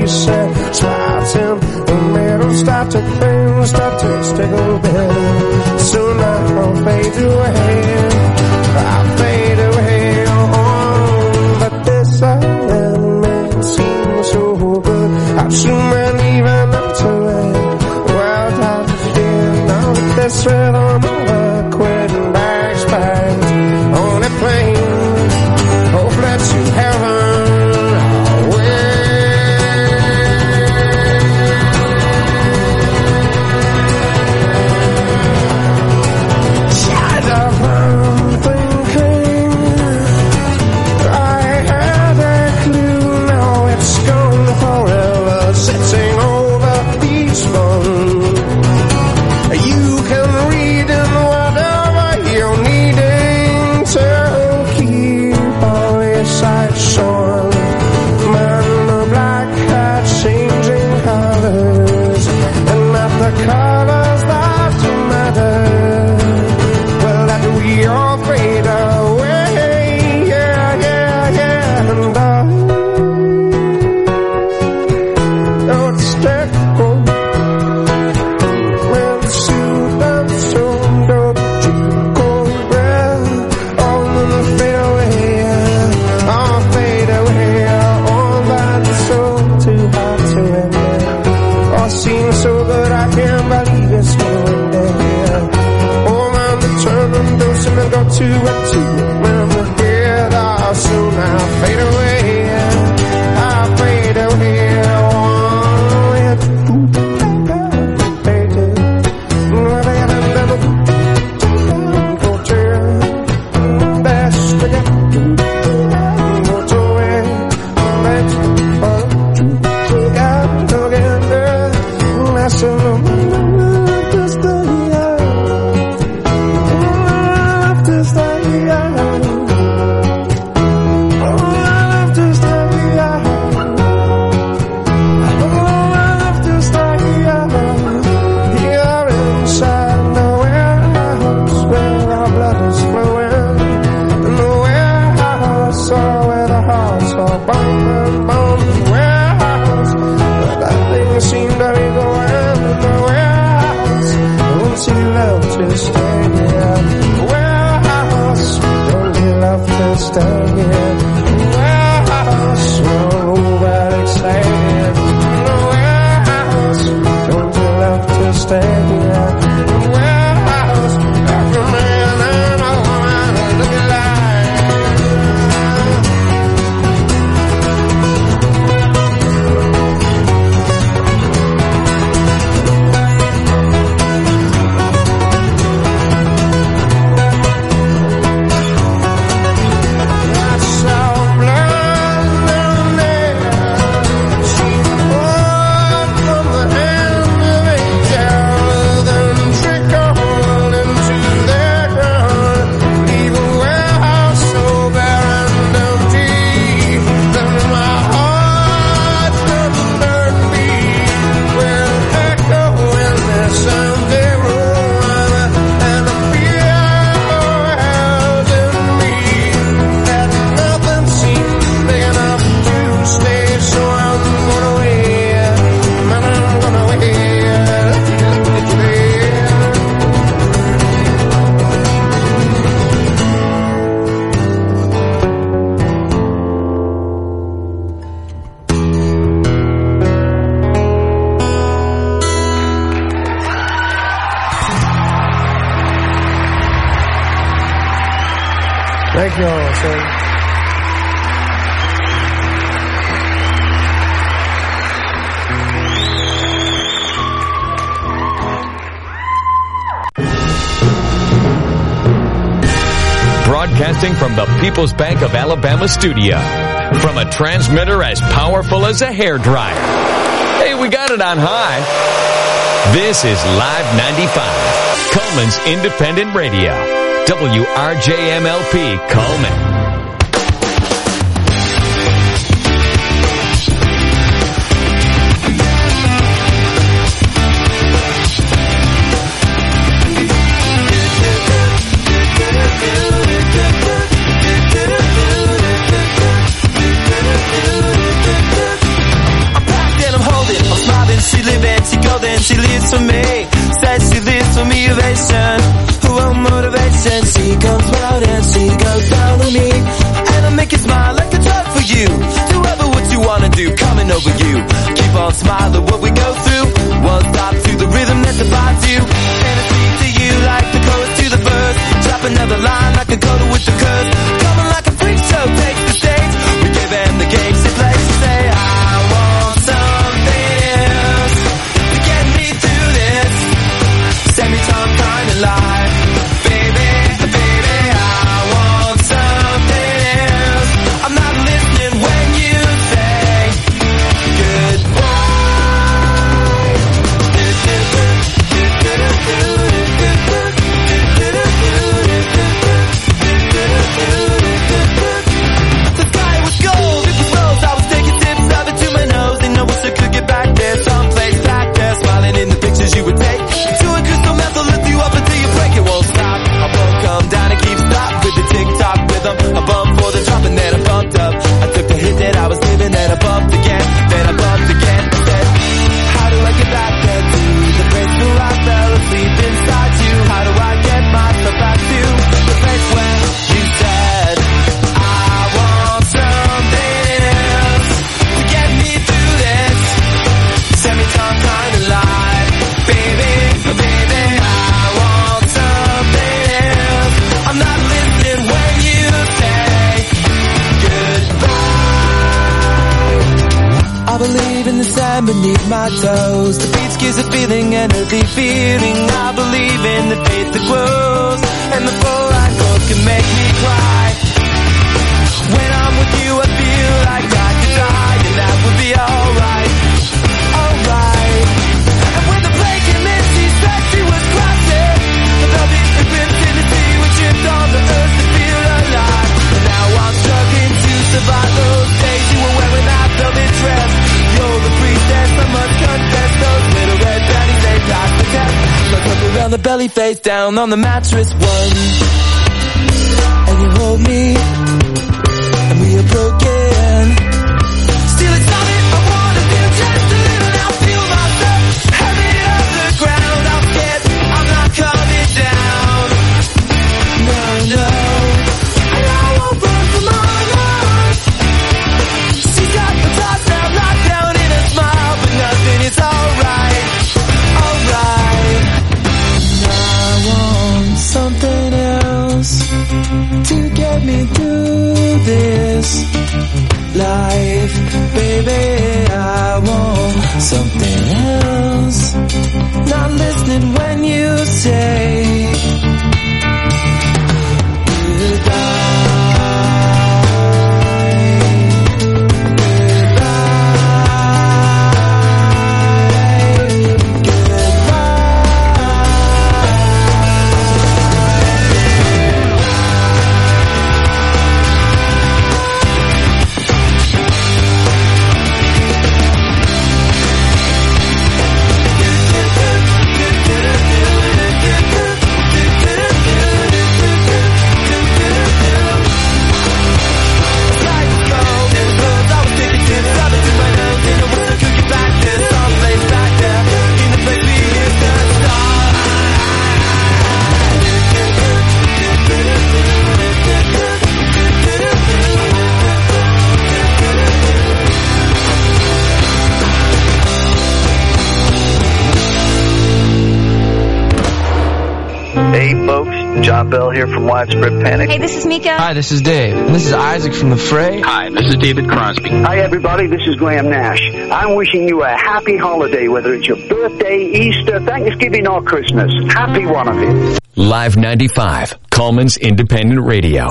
Speaker 16: she said, spots in the middle start to bend, start to stick a bit. Soon I'll fade away, I'll fade away. Oh, but this element seems so good. How soon and even after it, well, I feel now that this rhythm of quitting backspires on a plane. Hopefully to heaven.
Speaker 14: Thank you all, sir.
Speaker 3: Broadcasting from the People's Bank of Alabama studio. From a transmitter as powerful as a hairdryer. Hey, we got it on high. This is Live 95, Coleman's Independent Radio. WRJMLP Coleman.
Speaker 16: I packed
Speaker 17: lives for me. Says she lives for motivation. Oh, motivation. She comes round and she goes down on me. And I make you smile like a drug for you. Do ever what you wanna do, coming over you. Keep on smiling what we go through. One stop to the rhythm that divides you. And I speak to you like the chorus to the verse. Drop another line like a coda with the curse. Coming like a freak show, takes the stage. We give them the game she plays. She say, I want something else to get me through this semi-time kind of life. Baby, baby, I want something else. I'm not listening when you say goodbye. The sky was gold, it was rose. I was taking sips of it to my nose, and I wish I could get back there, someplace back there, smiling in the pictures you would take. Chewing crystal meth will lift you up until you break. It won't stop. I won't come down and keep stop with the tick-tock rhythm. I bumped for the drop and then I bumped up. I took the hit that I was living, then I bumped again, then I bumped again. I said, how do I get back there to the place where I fell asleep inside you? How do I get myself back to the place where you said I want something else to get me through this semi-time kind of life? Baby, baby, I want something else. I'm not listening when you say goodbye. I believe in the sand beneath my toes. The beach gives a feeling, an earthly feeling. I believe in the faith that grows, and the full light goes can make me cry. When I'm with you, I feel like I could die, and that would be alright, alright. And when the plane came in, she said she was crashing. The velvet ripped in the sea, we tripped on the earth to feel alive. And now I'm struggling to survive those days you were wearing that velvet dress. You're the priestess, I must confess. Those little red panties, they passed the test. Look up around the belly, face down on the mattress one. And you hold me, and we are broken. Still it's not it, I wanna feel just a little. Now feel myself heavy off the ground. I'm scared, I'm not coming down. No, no, and I won't run from my heart. She got the thoughts now locked down in a smile, but nothing is alright, alright. I want something else to get me through this life. Baby, I want something else. Not listening when you say
Speaker 18: Hey folks, John Bell here from Widespread Panic.
Speaker 19: Hey, this is Mika.
Speaker 20: Hi, this is Dave. And this is Isaac from The Fray.
Speaker 18: Hi, this is David Crosby.
Speaker 21: Hi everybody, this is Graham Nash. I'm wishing you a happy holiday, whether it's your birthday, Easter, Thanksgiving or Christmas. Happy one of you.
Speaker 3: Live 95, Coleman's Independent Radio.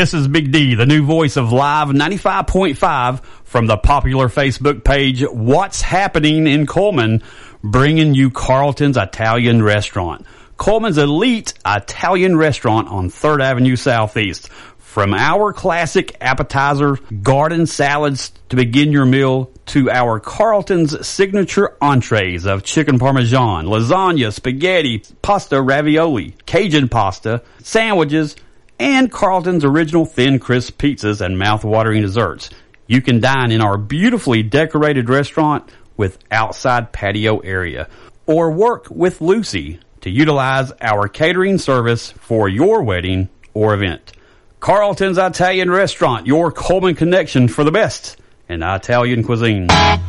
Speaker 19: This is Big D, the new voice of Live 95.5 from the popular Facebook page What's Happening in Coleman, bringing you Carlton's Italian Restaurant. Coleman's elite Italian restaurant on 3rd Avenue Southeast. From our classic appetizer, garden salads to begin your meal, to our Carlton's signature entrees of chicken parmesan, lasagna, spaghetti, pasta, ravioli, Cajun pasta, sandwiches, and Carlton's original thin, crisp pizzas and mouth-watering desserts. You can dine in our beautifully decorated restaurant with outside patio area, or work with Lucy to utilize our catering service for your wedding or event. Carlton's Italian Restaurant, your Coleman connection for the best in Italian cuisine.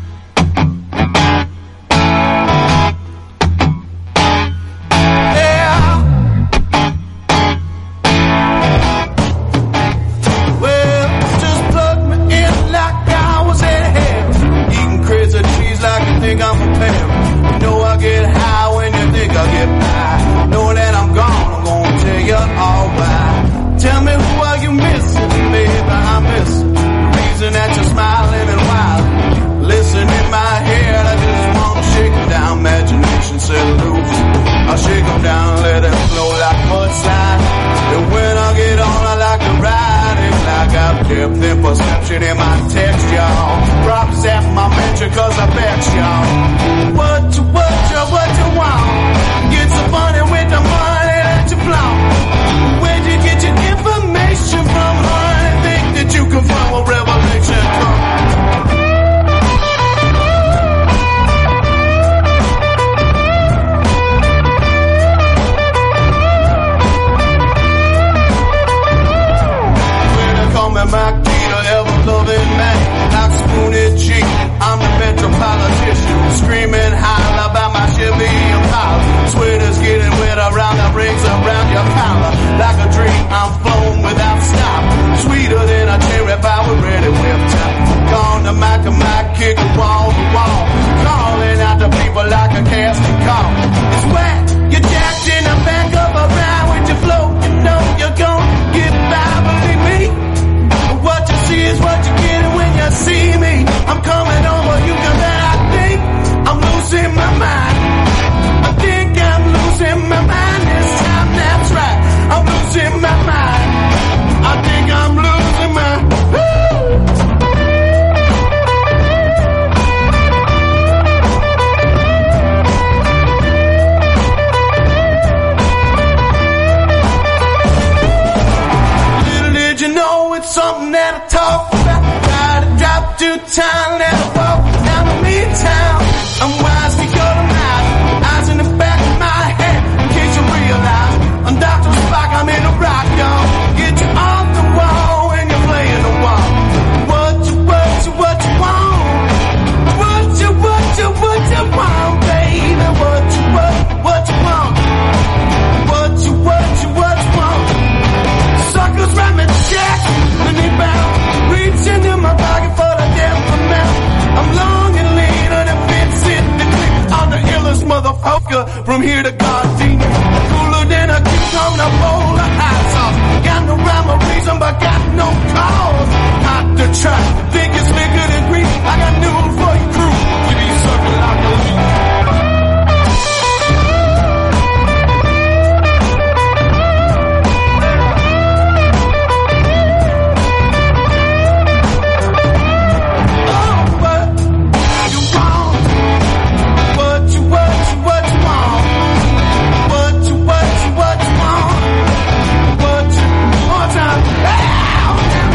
Speaker 22: I shake them down, let them flow like mudslide. And when I get on, I like to ride it like I've depth and perception in my text, y'all. Props after my mention, cause I bet y'all. What you want? Get some money with the money that you flaunt. Where'd you get your information from, honey? Think that you can find a revelation come? My Peter, ever-loving man, like Spoonie G. I'm the metropolitan, screaming holler about my Chevy Impala. Sweaters getting wet around the rings around your collar. Like a dream, I'm flown without stop. Sweeter than a cherry pie with ready whip top. Gone to mic, kick it wall to wall. Calling out to people like a casting call. It's whack, you're jacked in the back of a ride with your flow. You know you're gonna get by, believe me. What you see is what you get when you see me. I'm coming over, you can bet I think I'm losing my mind. I think I'm losing my mind this time, that's right. I'm losing my mind. I think I'm losing my... Something that I talk about. Gotta drop to town and I walk down to Midtown. I'm wise to go to mouth, eyes in the back of my head. In case you realize I'm Dr. Spock, I'm in a rock, y'all. Get you off the wall when you're playing the wall. What you want? What you want, baby? What you want? What you want? Suckers write me checks. Reach into my pocket for the death amount. I'm long and lean and it fits in the clip. I'm the illest motherfucker from here to Gardena. Cooler than a cucumber bowl of hot sauce. Got no rhyme or reason but got no cause. Not to try, think it's liquor than grease. I got news for your crew. We be sucking like a leaf. What you want?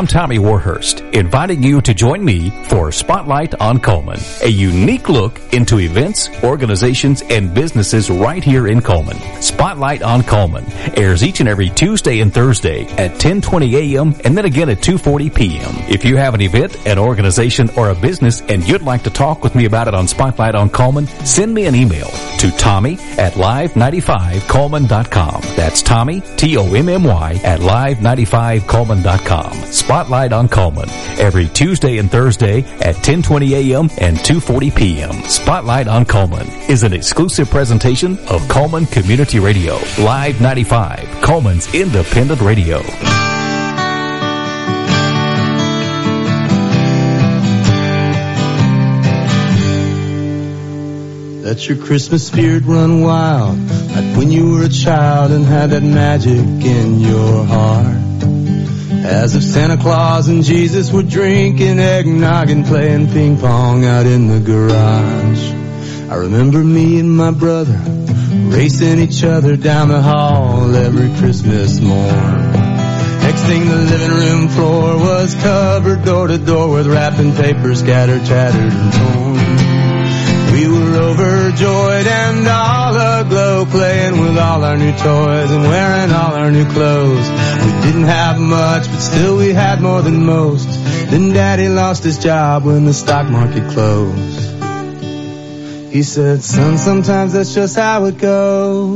Speaker 3: I'm Tommy Warhurst, inviting you to join me for Spotlight on Coleman, a unique look into events, organizations, and businesses right here in Coleman. Spotlight on Coleman airs each and every Tuesday and Thursday at 10:20 a.m. and then again at 2:40 p.m. If you have an event, an organization, or a business and you'd like to talk with me about it on Spotlight on Coleman, send me an email to Tommy@live95coleman.com. That's Tommy, Tommy, at live95coleman.com. Spotlight on Coleman, every Tuesday and Thursday at 10:20 a.m. and 2:40 p.m. Spotlight on Coleman is an exclusive presentation of Coleman Community Radio, Live 95, Coleman's independent radio.
Speaker 6: Let your Christmas spirit run wild, like when you were a child and had that magic in your heart. As if Santa Claus and Jesus were drinking eggnog and playing ping pong out in the garage. I remember me and my brother racing each other down the hall every Christmas morn. Next thing the living room floor was covered door to door with wrapping paper scattered, tattered, and torn. We were overjoyed and all aglow, playing with all our new toys and wearing all our new clothes. We didn't have much, but still we had more than most. Then Daddy lost his job when the stock market closed. He said, son, sometimes that's just how it goes.